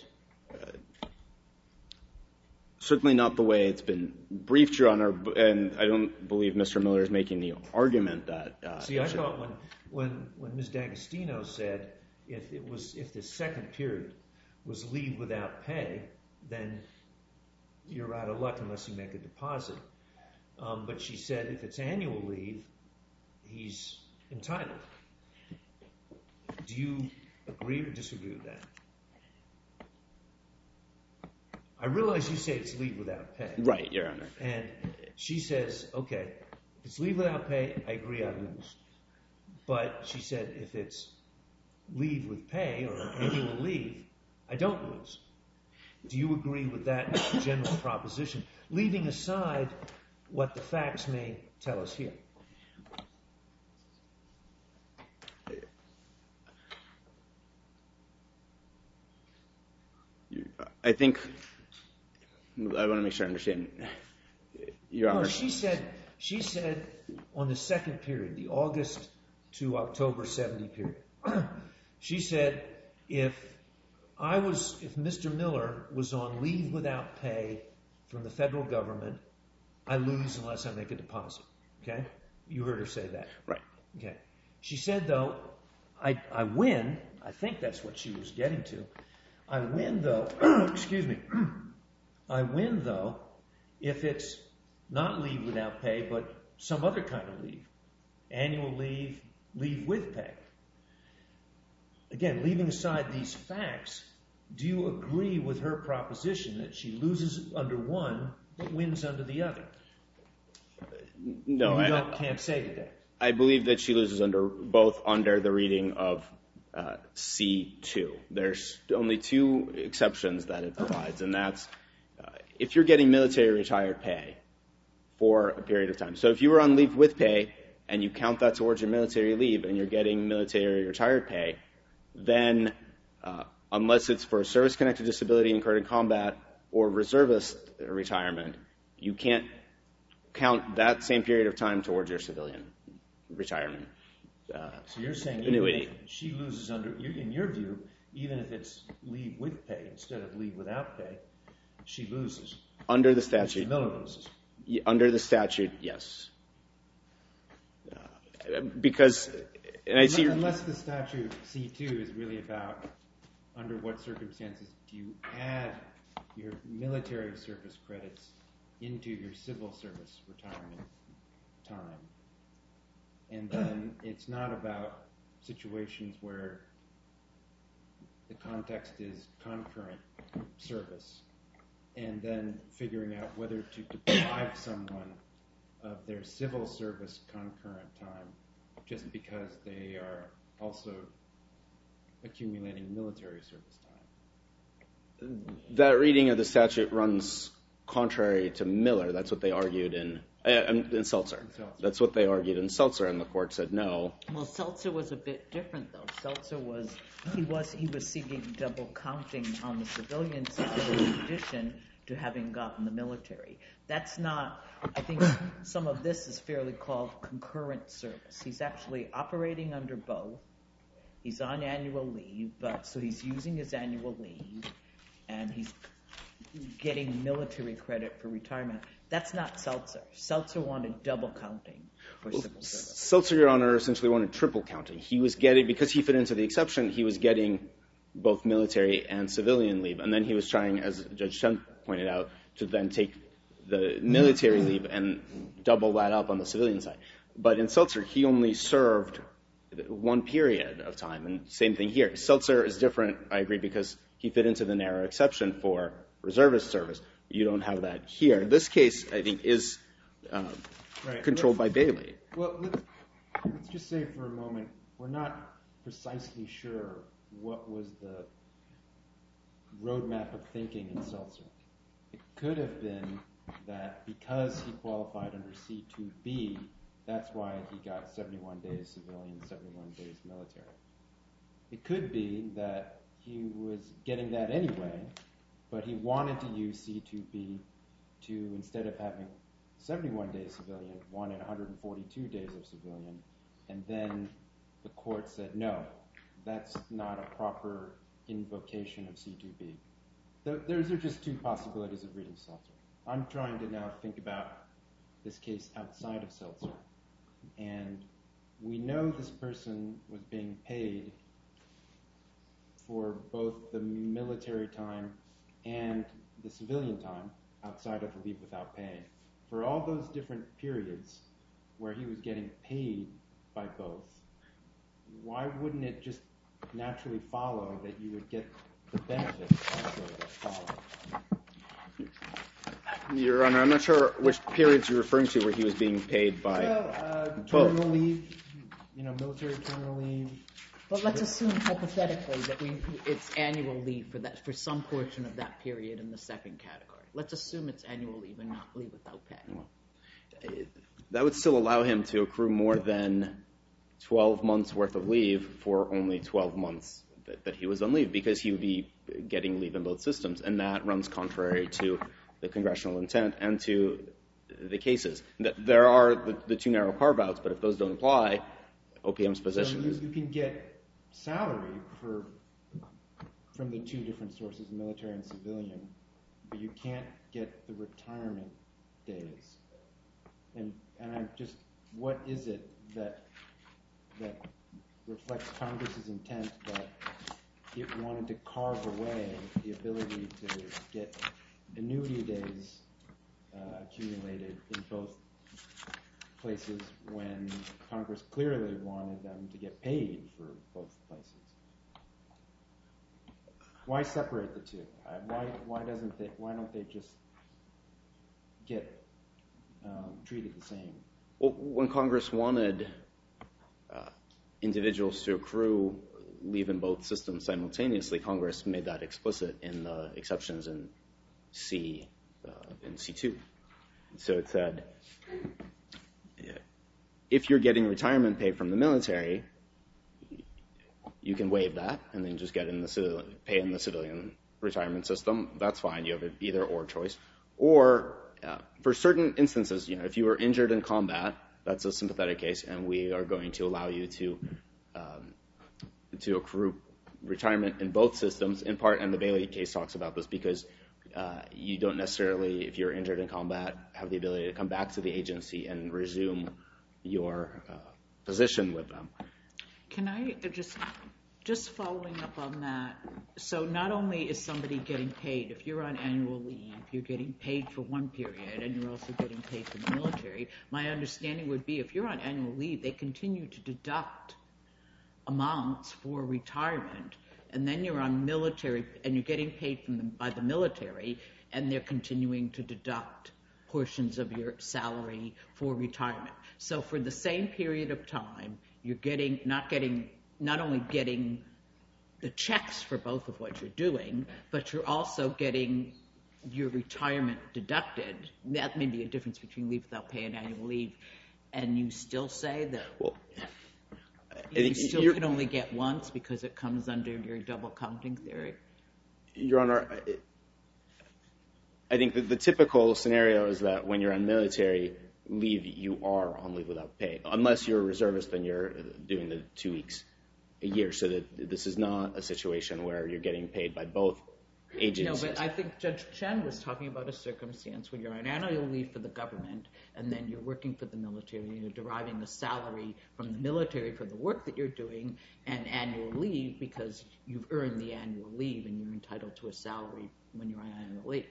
Certainly not the way it's been briefed, Your Honor, and I don't believe Mister Miller is making the argument that... Uh, See, I thought when, when, when Miz D'Agostino said if it was, if the second period was leave without pay, then you're out of luck unless you make a deposit. Um, but she said if it's annual leave, he's entitled. Do you agree or disagree with that? I realize you say it's leave without pay. Right, Your Honor. And she says, okay, if it's leave without pay, I agree I lose. But she said if it's leave with pay or annual leave, I don't lose. Do you agree with that general proposition, leaving aside what the facts may tell us here? I think... I want to make sure I understand. Your Honor. No, she said, she said on the second period, the August to October seventy period, she said if I was, if Mister Miller was on leave without pay from the federal government, I lose unless I make a deposit. Okay? You heard her say that. Right. Okay. She said, though, I, I win. I think that's what she was getting to. I win, though. Excuse me. I win, though, if it's not leave without pay, but some other kind of leave. Annual leave, leave with pay. Again, leaving aside these facts, do you agree with her proposition that she loses under one but wins under the other? No, you I don't, can't say today. I believe that she loses under both under the reading of uh, C two. There's only two exceptions that it provides, and that's uh, if you're getting military retired pay for a period of time. So if you were on leave with pay and you count that towards your military leave and you're getting military retired pay, then uh, unless it's for service-connected disability incurred in combat or reservist retirement, you can't count that same period of time towards your civilian retirement. Uh, so you're saying annuity. Even if she loses under, in your view, even if it's leave with pay instead of leave without pay, she loses. Under the statute. Mister Miller loses. Under the statute, yes. Uh, because, and I see... Unless the statute C two is really about under what circumstances do you add your military service credits into your civil service retirement time. And then it's not about situations where the context is concurrent service and then figuring out whether to deprive someone of their civil service concurrent time just because they are also accumulating military service time. That reading of the statute runs contrary to Miller. That's what they argued in uh, in Seltzer. in Seltzer. That's what they argued in Seltzer, and the court said no. Well, Seltzer was a bit different, though. Seltzer was he was he was seeking double counting on the civilian side in addition to having gotten the military. That's not. I think some of this is fairly called concurrent service. He's actually operating under both. He's on annual leave, but so he's using his annual leave, and he's getting military credit for retirement. That's not Seltzer. Seltzer wanted double counting for well, civil service. Seltzer, Your Honor, essentially wanted triple counting. He was getting, because he fit into the exception, he was getting both military and civilian leave. And then he was trying, as Judge Chen pointed out, to then take the military leave and double that up on the civilian side. But in Seltzer, he only served one period of time. And same thing here. Seltzer is different, I agree, because he fit into the narrow exception for reservist service. You don't have that here. This case, I think, is uh, right. controlled let's, by Bailey. Well, let's, let's just say for a moment, we're not precisely sure what was the roadmap of thinking in Seltzer. It could have been that because he qualified under C two B, that's why he got seventy-one days civilian, seventy-one days military. It could be that he was getting that anyway, but he wanted to use C two B to, instead of having seventy-one days civilian, wanted one hundred forty-two days of civilian, and then the court said, no, that's not a proper invocation of C two B. Those are just two possibilities of reading Seltzer. I'm trying to now think about this case outside of Seltzer. And we know this person was being paid for both the military time and the civilian time outside of the leave without pay. For all those different periods where he was getting paid by both, why wouldn't it just naturally follow that you would get the benefits also that follow? Your Honor, I'm not sure which periods you're referring to where he was being paid by Well, uh, both. terminal leave, you know, military terminal leave. But let's assume hypothetically that we it's annual leave for that for some portion of that period in the second category. Let's assume it's annual leave and not leave without pay. That would still allow him to accrue more than twelve months worth of leave for only twelve months that, that he was on leave, because he would be getting leave in both systems, and that runs contrary to the congressional intent and to the cases. There are the, the two narrow carve-outs, but if those don't apply, O P M's position So you, is... you can get salary for from the two different sources, military and civilian, but you can't get the retirement days. And and I'm just, what is it that that reflects Congress's intent that it wanted to carve away the ability to get annuity days uh, accumulated in both places when Congress clearly wanted them to get paid for both places? Why separate the two? Uh, why why doesn't they? Why don't they just get um, treated the same? Well, when Congress wanted uh, individuals to accrue leave in both systems simultaneously, Congress made that explicit in the exceptions in C uh, in C two. So it said, if you're getting retirement pay from the military, you can waive that and then just get in the civilian, pay in the civilian retirement system. That's fine. You have an either or choice. Or uh, for certain instances, you know, if you were injured in combat, that's a sympathetic case, and we are going to allow you to um, to accrue retirement in both systems. In part, and the Bailey case talks about this, because uh, you don't necessarily, if you're injured in combat, have the ability to come back to the agency and resume your uh, position with them. Can I just, just following up on that, so not only is somebody getting paid, if you're on annual leave, you're getting paid for one period, and you're also getting paid for the military. My understanding would be if you're on annual leave, they continue to deduct amounts for retirement, and then you're on military, and you're getting paid from them by the military, and they're continuing to deduct portions of your salary for retirement. So for the same period of time, you're getting not getting not only getting the checks for both of what you're doing, but you're also getting your retirement deducted. That may be a difference between leave without pay and annual leave. And you still say that well, you still you're, can only get once because it comes under your double counting theory? Your Honor, I think that the typical scenario is that when you're on military leave, you are on leave without pay. Unless you're a reservist, then you're doing the two weeks a year. So that this is not a situation where you're getting paid by both agencies. No, but I think Judge Chen was talking about a circumstance where you're on annual leave for the government, and then you're working for the military, and you're deriving the salary from the military for the work that you're doing, and annual leave because you've earned the annual leave and you're entitled to a salary when you're on annual leave.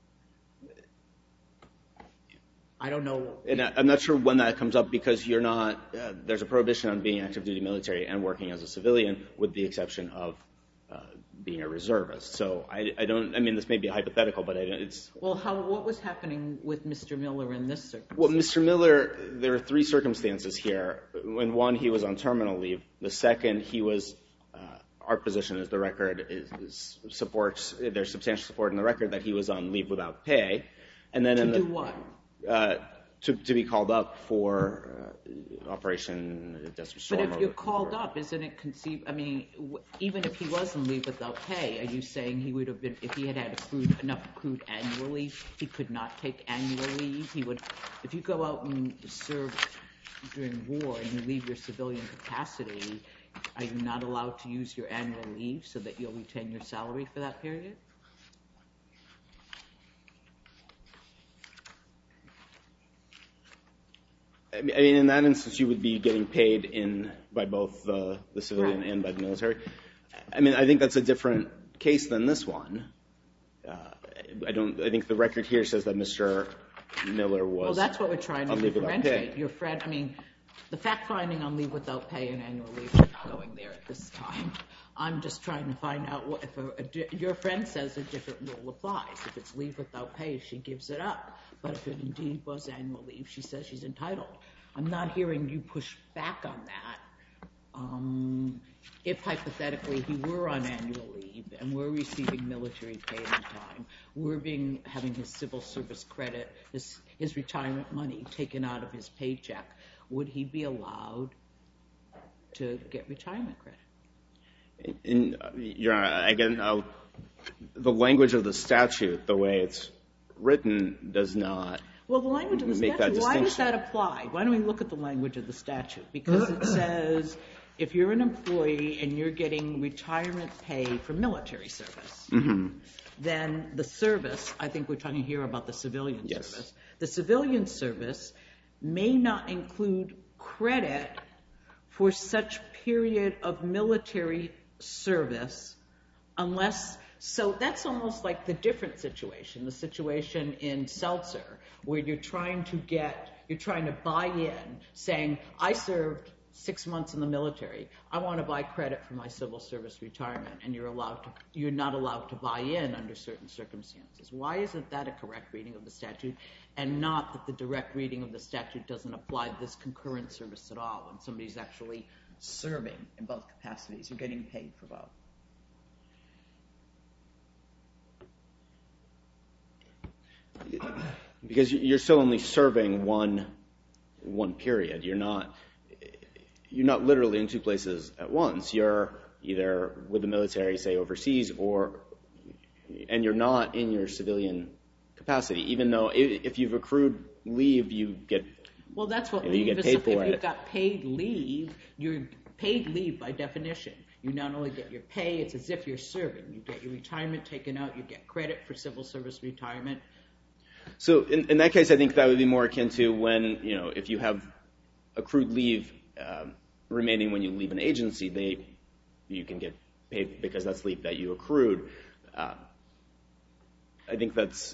I don't know. And I'm not sure when that comes up, because you're not, uh, there's a prohibition on being active duty military and working as a civilian, with the exception of uh, being a reservist. So I, I don't, I mean, this may be a hypothetical, but I don't, it's... Well, how, what was happening with Mister Miller in this circumstance? Well, Mister Miller, there are three circumstances here. When one, he was on terminal leave. The second, he was, uh, our position is the record is, is supports, there's substantial support in the record that he was on leave without pay. And then to in the, do what? Uh, to, to be called up for uh, Operation Desert Storm. But if you're called up, isn't it conceived? I mean, w- even if he was on leave without pay, are you saying he would have been, if he had had accrued, enough accrued annual leave, he could not take annual leave? He would, if you go out and serve during war and you leave your civilian capacity, are you not allowed to use your annual leave so that you'll retain your salary for that period? I mean, in that instance, you would be getting paid in by both the, the civilian Right. and by the military. I mean, I think that's a different case than this one. Uh, I don't. I think the record here says that Mister Miller was. Well, that's what we're trying to on leave without differentiate. pay. Your friend, I mean, the fact finding on leave without pay and annual leave, we're not going there at this time. I'm just trying to find out what if a, a di- your friend says a different rule applies. If it's leave without pay, she gives it up. But if it indeed was annual leave, she says she's entitled. I'm not hearing you push back on that. Um, if hypothetically he were on annual leave and we're receiving military pay at the time, we're being having his civil service credit, his his retirement money taken out of his paycheck, would he be allowed to get retirement credit? In, Your Honor, again, I'll, the language of the statute, the way it's written, does not. Well, the language of the Make that statute, why does distinction. that apply? Why don't we look at the language of the statute? Because it says if you're an employee and you're getting retirement pay for military service, Mm-hmm. then the service, I think we're talking here about the civilian Yes. service, the civilian service may not include credit for such period of military service unless, so that's almost like the different situation, the situation in Seltzer, where you're trying to get, you're trying to buy in, saying, I served six months in the military, I want to buy credit for my civil service retirement, and you're allowed to, you're not allowed to buy in under certain circumstances. Why isn't that a correct reading of the statute, and not that the direct reading of the statute doesn't apply this concurrent service at all, when somebody's actually serving in both capacities, you're getting paid for both? Because you're still only serving one one period. You're not you're not literally in two places at once. You're either with the military, say overseas, or and you're not in your civilian capacity. Even though if you've accrued leave, you get well, that's what you know, you leave get is. paid for If you've it. got paid leave, you're paid leave by definition. You not only get your pay, it's as if you're serving. You get your retirement taken out, you get credit for civil service retirement. So in, in that case, I think that would be more akin to when, you know, if you have accrued leave um, remaining when you leave an agency, they you can get paid because that's leave that you accrued. Uh, I think that's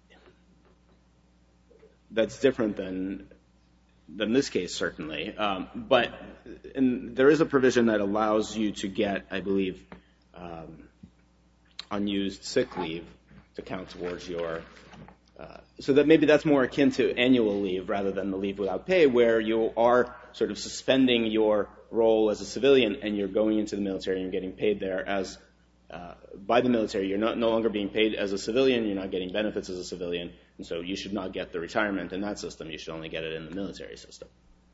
that's different than than this case, certainly. Um, but and there is a provision that allows you to get, I believe, um, unused sick leave to count towards your. Uh, so that maybe that's more akin to annual leave rather than the leave without pay, where you are sort of suspending your role as a civilian and you're going into the military and you're getting paid there as uh, by the military. You're not no longer being paid as a civilian. You're not getting benefits as a civilian, and so you should not get the retirement in that system. You should only get it in the military system.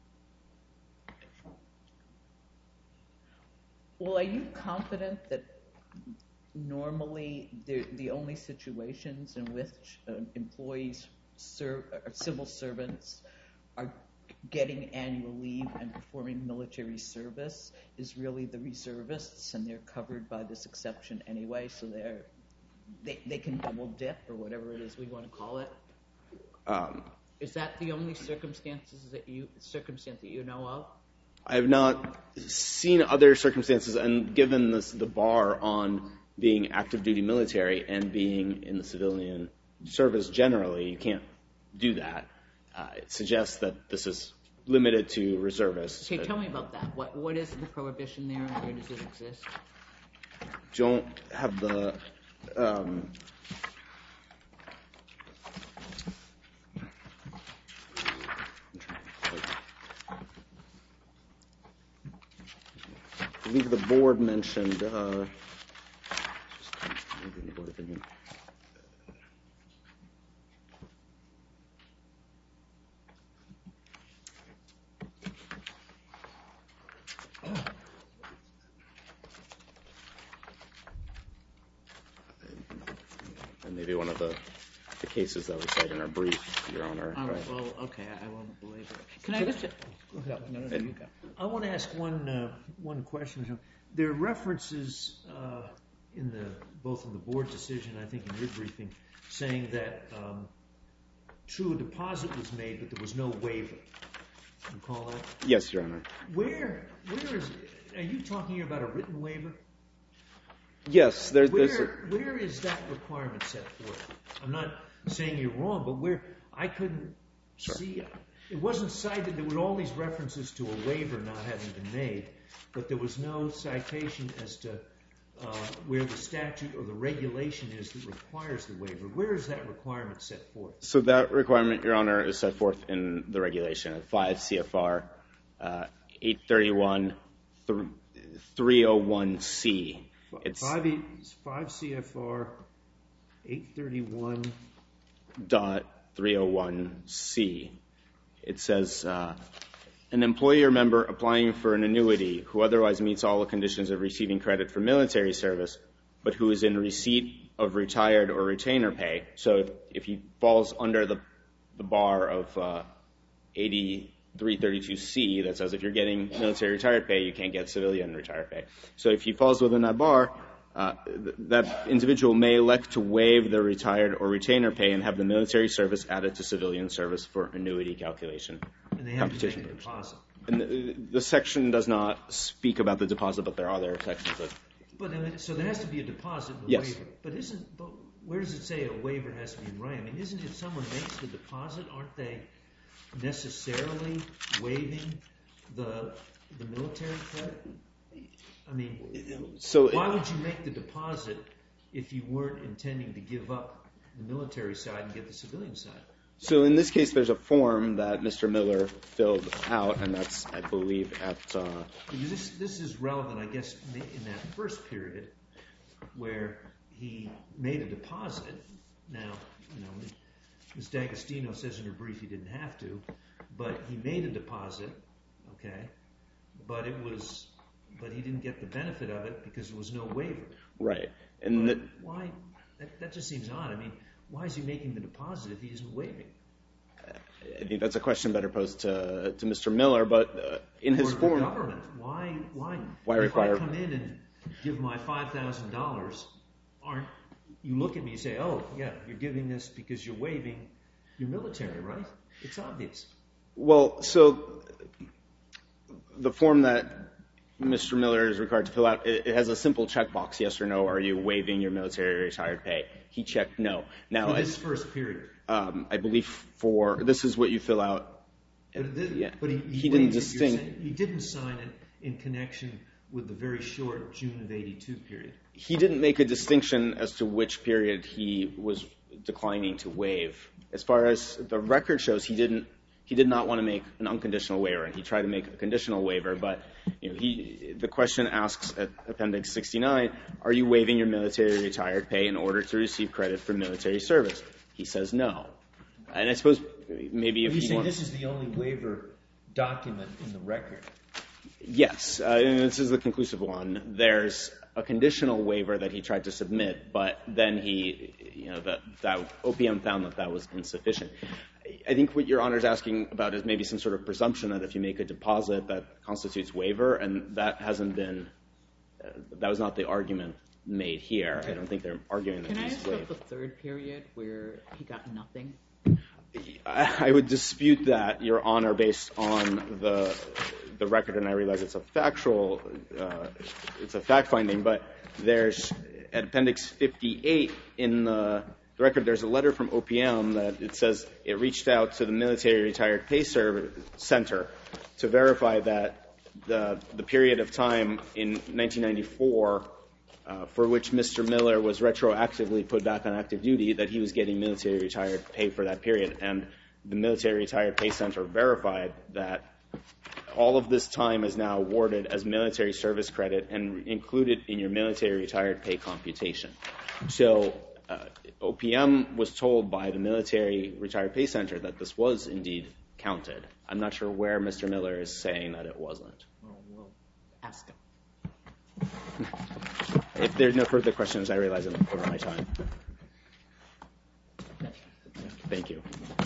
Well, are you confident that normally the the only situations in which uh, employees, serve, uh, civil servants, are getting annual leave and performing military service is really the reservists, and they're covered by this exception anyway, so they're they they can double dip or whatever it is we want to call it? Um, Is that the only circumstances that you circumstance that you know of? I have not seen other circumstances, and given this, the bar on being active duty military and being in the civilian service generally, you can't do that. Uh, it suggests that this is limited to reservists. Okay, tell me about that. What what is the prohibition there, and where does it exist? Don't have the um, I believe the board mentioned uh, just the board opinion. And maybe one of the the cases that we cite in our brief, Your Honor. All right, well, okay, I won't believe it. Can I just... No, no, no, you go. I want to ask one uh, one question. There are references uh, in the both in the board decision, I think in your briefing, saying that um, true, a deposit was made, but there was no waiver. You call that? Yes, Your Honor. Where where is? Are you talking here about a written waiver? Yes, there's... Where, there's a, where is that requirement set forth? I'm not saying you're wrong, but where I couldn't Sure. see, it wasn't cited. There were all these references to a waiver not having been made, but there was no citation as to uh, where the statute or the regulation is that requires the waiver. Where is that requirement set forth? So that requirement, Your Honor, is set forth in the regulation at five C F R uh, eight thirty-one three oh one C. It's five, five C F R eight thirty-one dot three oh one C. It says, uh, an employee or member applying for an annuity who otherwise meets all the conditions of receiving credit for military service, but who is in receipt of retired or retainer pay. So if, if he falls under the, the bar of uh, eighty-three thirty-two C that says if you're getting military retired pay, you can't get civilian retired pay. So if he falls within that bar, uh, th- that individual may elect to waive the retired or retainer pay and have the military service added to civilian service for annuity calculation. And they have to make a deposit. And the, the section does not speak about the deposit, but there are other sections that... But I mean, so there has to be a deposit in the Yes. waiver. But isn't, but where does it say a waiver has to be in writing? I mean, isn't if someone makes the deposit, aren't they necessarily waiving the the military credit? I mean, so why would you make the deposit if you weren't intending to give up the military side and get the civilian side? So in this case, there's a form that Mister Miller filled out, and that's, I believe, at... Uh, Because this, this is relevant, I guess, in that first period where he made a deposit. Now, you know, Miz D'Agostino says in her brief he didn't have to, but he made a deposit, okay, but it was, but he didn't get the benefit of it because there was no waiver. right. And the, Why? That, that just seems odd. I mean, why is he making the deposit if he isn't waiving? I think that's a question better posed to to Mister Miller, but uh, in his or form... the government. Why? Why? Why if require... I come in and give my five thousand dollars, aren't you look at me and say, "Oh, yeah, you're giving this because you're waiving your military, right?" It's obvious. Well, so the form that Mister Miller is required to fill out, it, it has a simple checkbox, yes or no, are you waiving your military retired pay? He checked no. Now, For this as, first period. Um, I believe for, this is what you fill out. But, it did, Yeah. but he, he, he didn't waived it, you're distinct. saying- He didn't sign it in connection with the very short June of eighty-two period. He didn't make a distinction as to which period he was declining to waive. As far as the record shows, he didn't. He did not want to make an unconditional waiver, and he tried to make a conditional waiver. But you know, he the question asks at Appendix sixty-nine: are you waiving your military retired pay in order to receive credit for military service? He says no. And I suppose maybe if you he say wants, this is the only waiver document in the record. yes, uh, and this is the conclusive one. There's a conditional waiver that he tried to submit, but then he, you know, that, that O P M found that that was insufficient. I think what Your Honor is asking about is maybe some sort of presumption that if you make a deposit that constitutes waiver, and that hasn't been, uh, that was not the argument made here. Okay. I don't think they're arguing that Can I he's ask about waived. the third period where he got nothing? I, I would dispute that, Your Honor, based on the the record, and I realize it's a factual, uh, it's a fact finding, but there's at Appendix fifty-eight in the The record, there's a letter from O P M that it says it reached out to the Military Retired Pay Center to verify that the the period of time in nineteen ninety-four uh, for which Mister Miller was retroactively put back on active duty, that he was getting military retired pay for that period. And the Military Retired Pay Center verified that all of this time is now awarded as military service credit and included in your military retired pay computation. So Uh, O P M was told by the Military Retired Pay Center that this was indeed counted. I'm not sure where Mister Miller is saying that it wasn't. Well, we'll ask him. If there's no further questions, I realize I'm over my time. Thank you.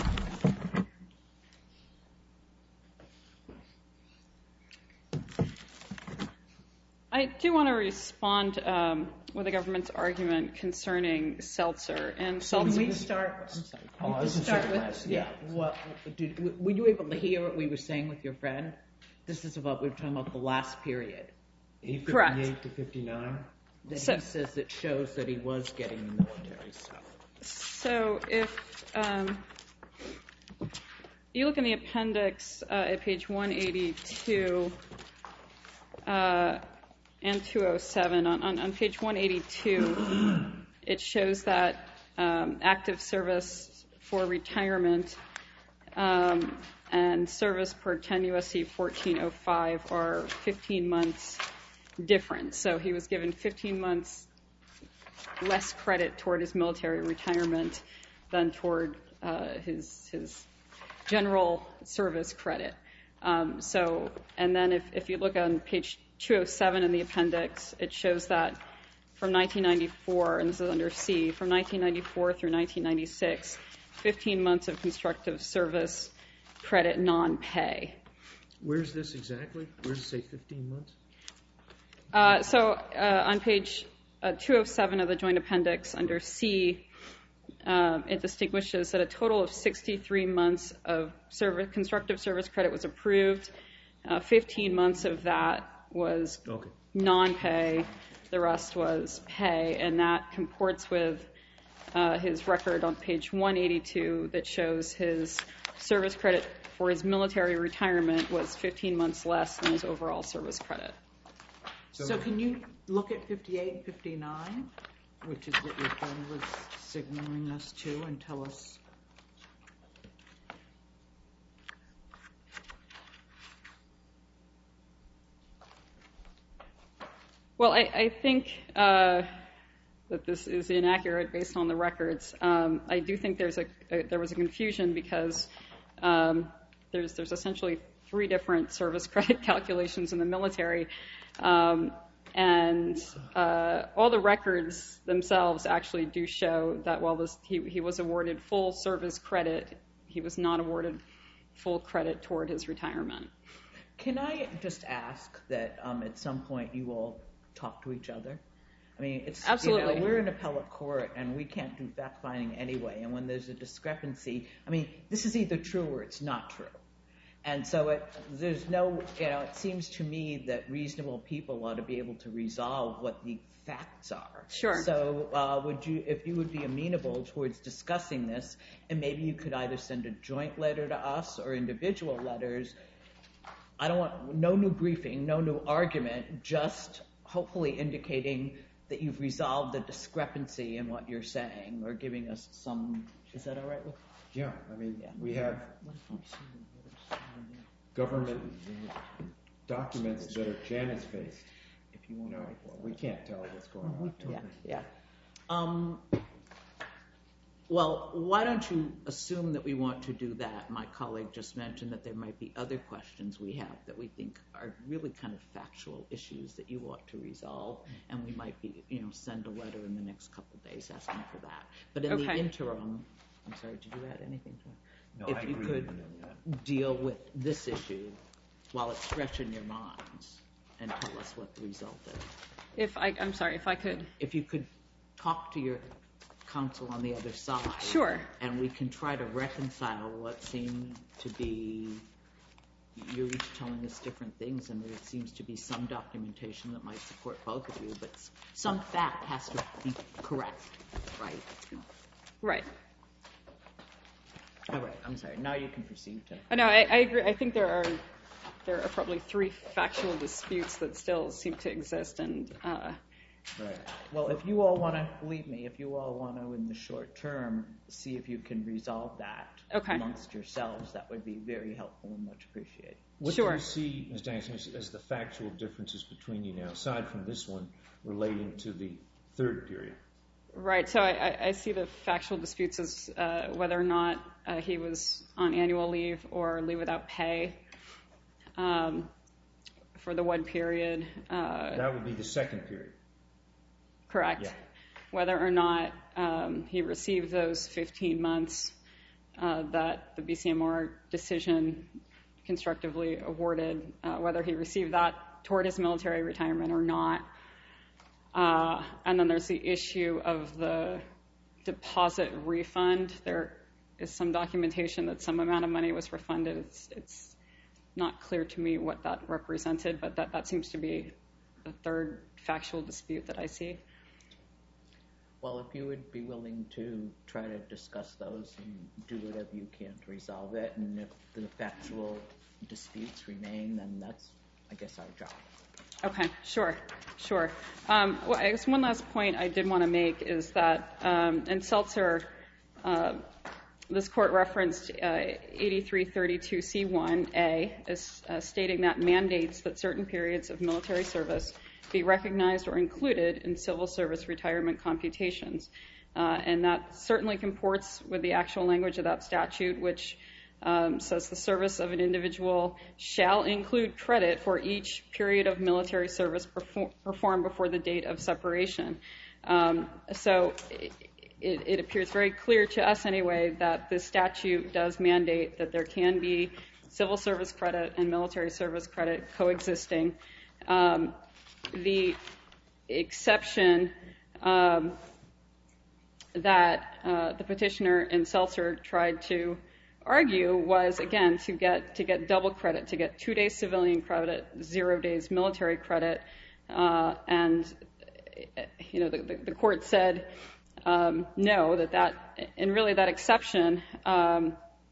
I do want to respond um, with the government's argument concerning Seltzer. And So can Seltzer, we start? I'm sorry. Can Oh, I we was just gonna start say with last, yeah? yeah. What did, were you able to hear what we were saying with your friend? This is about we were talking about the last period eight Correct. fifty-eight to fifty-nine. that So- he says it shows that he was getting the military stuff. so if um, you look in the appendix uh, at page one eighty-two uh, and two oh seven, on, on, on page one eighty-two, it shows that um, active service for retirement um, and service per ten U S C fourteen oh five are fifteen months different. So he was given fifteen months less credit toward his military retirement than toward uh, his his general service credit. Um, so, and then if, if you look on page two oh seven in the appendix, it shows that from nineteen ninety-four, and this is under C, from nineteen ninety-four through nineteen ninety-six, fifteen months of constructive service credit non-pay. Where's this exactly? Where does it say fifteen months? Uh, so uh, on page uh, two oh seven of the joint appendix under C, uh, it distinguishes that a total of sixty-three months of service, constructive service credit was approved. Uh, fifteen months of that was Okay. non-pay. The rest was pay, and that comports with uh, his record on page one eighty-two that shows his service credit for his military retirement was fifteen months less than his overall service credit. So, so can you look at fifty-eight and fifty-nine, which is what your friend was signaling us to, and tell us? Well, I, I think uh, that this is inaccurate based on the records. Um, I do think there's a, a there was a confusion because um, there's there's essentially three different service credit calculations in the military, um, and uh, all the records themselves actually do show that while this he he was awarded full service credit, he was not awarded full credit toward his retirement. Can I just ask that um, at some point you all talk to each other? I mean, it's Absolutely. You know, we're in appellate court and we can't do fact finding anyway. And when there's a discrepancy, I mean, this is either true or it's not true. And so it, there's no, you know, it seems to me that reasonable people ought to be able to resolve what the facts are. Sure. So uh, would you, if you would be amenable towards discussing this, and maybe you could either send a joint letter to us or individual letters. I don't want, no new briefing, no new argument, just hopefully indicating that you've resolved the discrepancy in what you're saying or giving us some, is that all right with you? Yeah, I mean, Yeah. we have government documents that are Janus-based. If you You want know, to write we can't tell what's going on. Yeah, yeah. Um, well, why don't you assume that we want to do that? My colleague just mentioned that there might be other questions we have that we think are really kind of factual issues that you ought to resolve, and we might be, you know, send a letter in the next couple of days asking for that. But in the Okay. interim, I'm sorry, did you add anything to it? No, if I you agree could with that. deal with this issue while it's fresh in your minds and tell us what the result is. If I, I'm sorry, if I could. If you could talk to your counsel on the other side. Sure. And we can try to reconcile what seemed to be, you're each telling us different things, and there seems to be some documentation that might support both of you, but some fact has to be correct, right? Right. All right, I'm sorry. Now you can proceed to. I know, I, I agree. I think there are there are probably three factual disputes that still seem to exist, and uh, Right. Well, if you all want to, believe me, if you all want to, in the short term, see if you can resolve that Okay. amongst yourselves, that would be very helpful and much appreciated. What Sure. do you see, Miz Danielson, as, as the factual differences between you now, aside from this one relating to the third period? right. So I, I, I see the factual disputes as uh, whether or not uh, he was on annual leave or leave without pay um, for the one period. Uh, That would be the second period. correct. Yeah. Whether or not um, he received those fifteen months uh, that the B C M R decision constructively awarded, uh, whether he received that toward his military retirement or not. Uh, and then there's the issue of the deposit refund. There is some documentation that some amount of money was refunded. It's, it's not clear to me what that represented, but that, that seems to be the third factual dispute that I see. Well, if you would be willing to try to discuss those and do whatever you can to resolve it, and if the factual disputes remain, then that's, I guess, our job. Okay, sure, sure. Um, well, I guess one last point I did want to make is that um, in Seltzer, uh, this court referenced uh, eighty-three thirty-two C one A as uh, stating that mandates that certain periods of military service be recognized or included in civil service retirement computations. Uh, and that certainly comports with the actual language of that statute, which um, says the service of an individual shall include credit for each period of military service perform- performed before the date of separation. Um, so it, it, it appears very clear to us anyway that the statute does mandate that there can be civil service credit and military service credit coexisting. Um, the exception um, that uh, the petitioner in Seltzer tried to argue was, again, to get to get double credit, to get two days civilian credit, zero days military credit, uh, and you know the, the, the court said um, no, that that and really that exception um,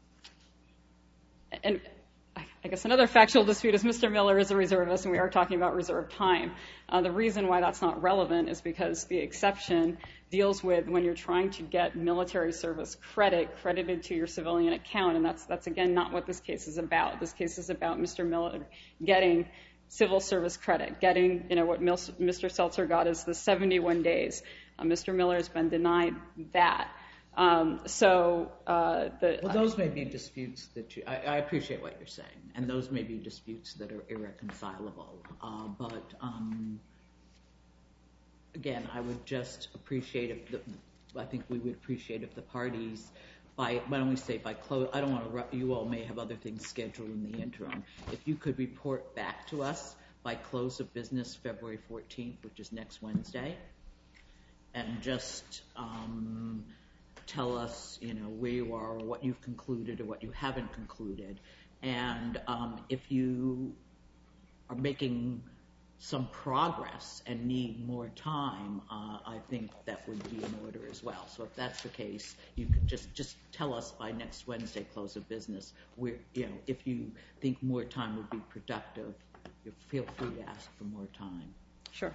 and. I guess another factual dispute is Mister Miller is a reservist, and we are talking about reserve time. Uh, the reason why that's not relevant is because the exception deals with when you're trying to get military service credit credited to your civilian account, and that's, that's again, not what this case is about. This case is about Mister Miller getting civil service credit, getting, you know, what Mister Seltzer got is the seventy-one days. Uh, Mister Miller has been denied that. Um, so uh, the well, those may be disputes that you. I, I appreciate what you're saying, and those may be disputes that are irreconcilable. Uh, but um, again, I would just appreciate if the. I think we would appreciate if the parties, by why don't we say by close? I don't want to. You all may have other things scheduled in the interim. If you could report back to us by close of business February fourteenth, which is next Wednesday, and just. Um, tell us, you know, where you are or what you've concluded or what you haven't concluded. And um, if you are making some progress and need more time, uh, I think that would be in order as well. So if that's the case, you could just, just tell us by next Wednesday, close of business, where, you know, if you think more time would be productive, you feel free to ask for more time. Sure.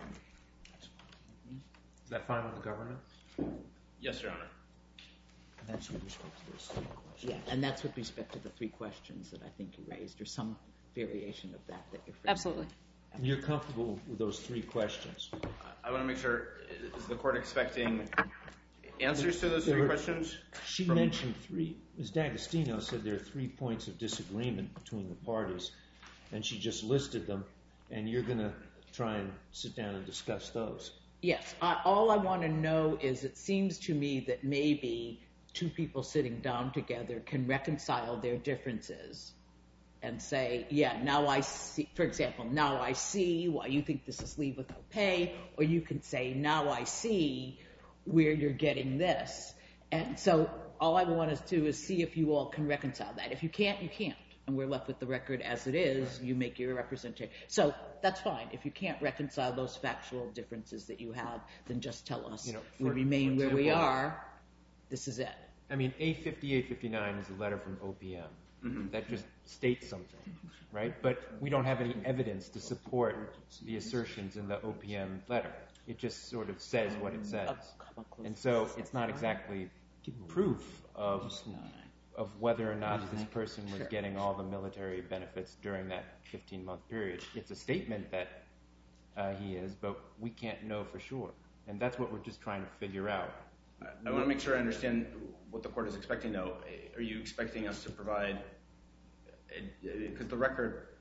Is that fine with the government? Yes, Your Honor. And that's with respect to those three questions. Yeah, and that's with respect to the three questions that I think you raised, or some variation of that that you're framing. Absolutely. And you're comfortable with those three questions? I want to make sure, is the court expecting answers to those There three were- questions? She From- mentioned three. Miz D'Agostino said there are three points of disagreement between the parties, and she just listed them, and you're going to try and sit down and discuss those. Yes, I, all I want to know is it seems to me that maybe two people sitting down together can reconcile their differences and say, yeah, now I see, for example, now I see why you think this is leave without pay, or you can say, now I see where you're getting this. And so all I want us to do is see if you all can reconcile that. If you can't, you can't. And we're left with the record as it is. You make your representation. So that's fine. If you can't reconcile those factual differences that you have, then just tell us. You know, we for- remain for where we example- are. This is it. I mean, A fifty-eight fifty-nine is a letter from O P M. Mm-hmm. That just states something, right? But we don't have any evidence to support the assertions in the O P M letter. It just sort of says what it says. And so it's not exactly proof of of whether or not this person was getting all the military benefits during that fifteen-month period. It's a statement that uh, he is, but we can't know for sure. And that's what we're just trying to figure out. I want to make sure I understand what the court is expecting, though. Are you expecting us to provide, because the record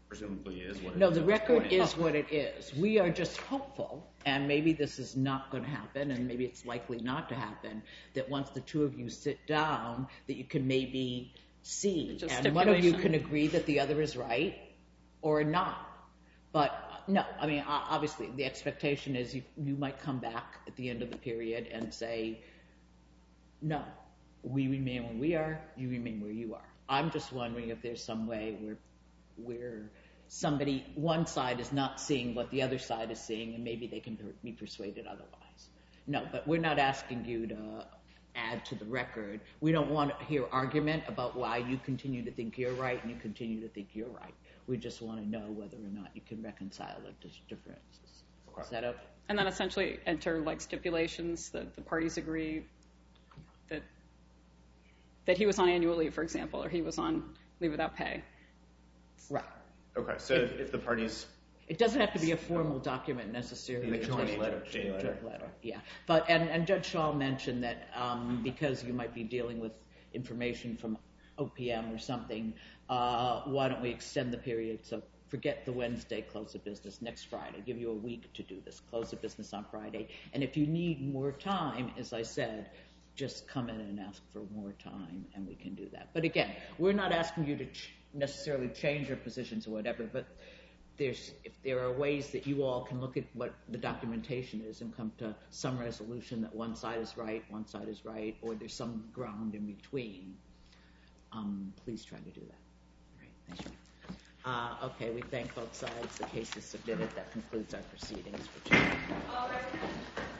presumably is what it No, is the at this record point. is what it is. We are just hopeful, and maybe this is not going to happen, and maybe it's likely not to happen, that once the two of you sit down, that you can maybe see, Just and one of you stipulation. can agree that the other is right or not. But uh, no, I mean, o- obviously, the expectation is you, you might come back at the end of the period and say, no, we remain where we are, you remain where you are. I'm just wondering if there's some way where where somebody, one side is not seeing what the other side is seeing, and maybe they can per- be persuaded otherwise. No, but we're not asking you to add to the record. We don't want to hear argument about why you continue to think you're right and you continue to think you're right. We just want to know whether or not you can reconcile the dis- differences. Is that okay? And then essentially enter like stipulations that the parties agree that that he was on annual leave, for example, or he was on leave without pay. Right. Okay, so if, if the parties... It doesn't have to be a formal document necessarily. A joint letter. Joint joint letter, yeah. But and, and Judge Shaw mentioned that um, because you might be dealing with information from O P M or something, uh, why don't we extend the period? So forget the Wednesday close of business next Friday. Give you a week to do this. Close of business on Friday. And if you need more time, as I said, just come in and ask for more time, and we can do that. But again, we're not asking you to ch- necessarily change your positions or whatever, but there's if there are ways that you all can look at what the documentation is and come to some resolution that one side is right, one side is right, or there's some ground in between, um, please try to do that. Great, thank you. Uh, okay, we thank both sides. The case is submitted. That concludes our proceedings for today.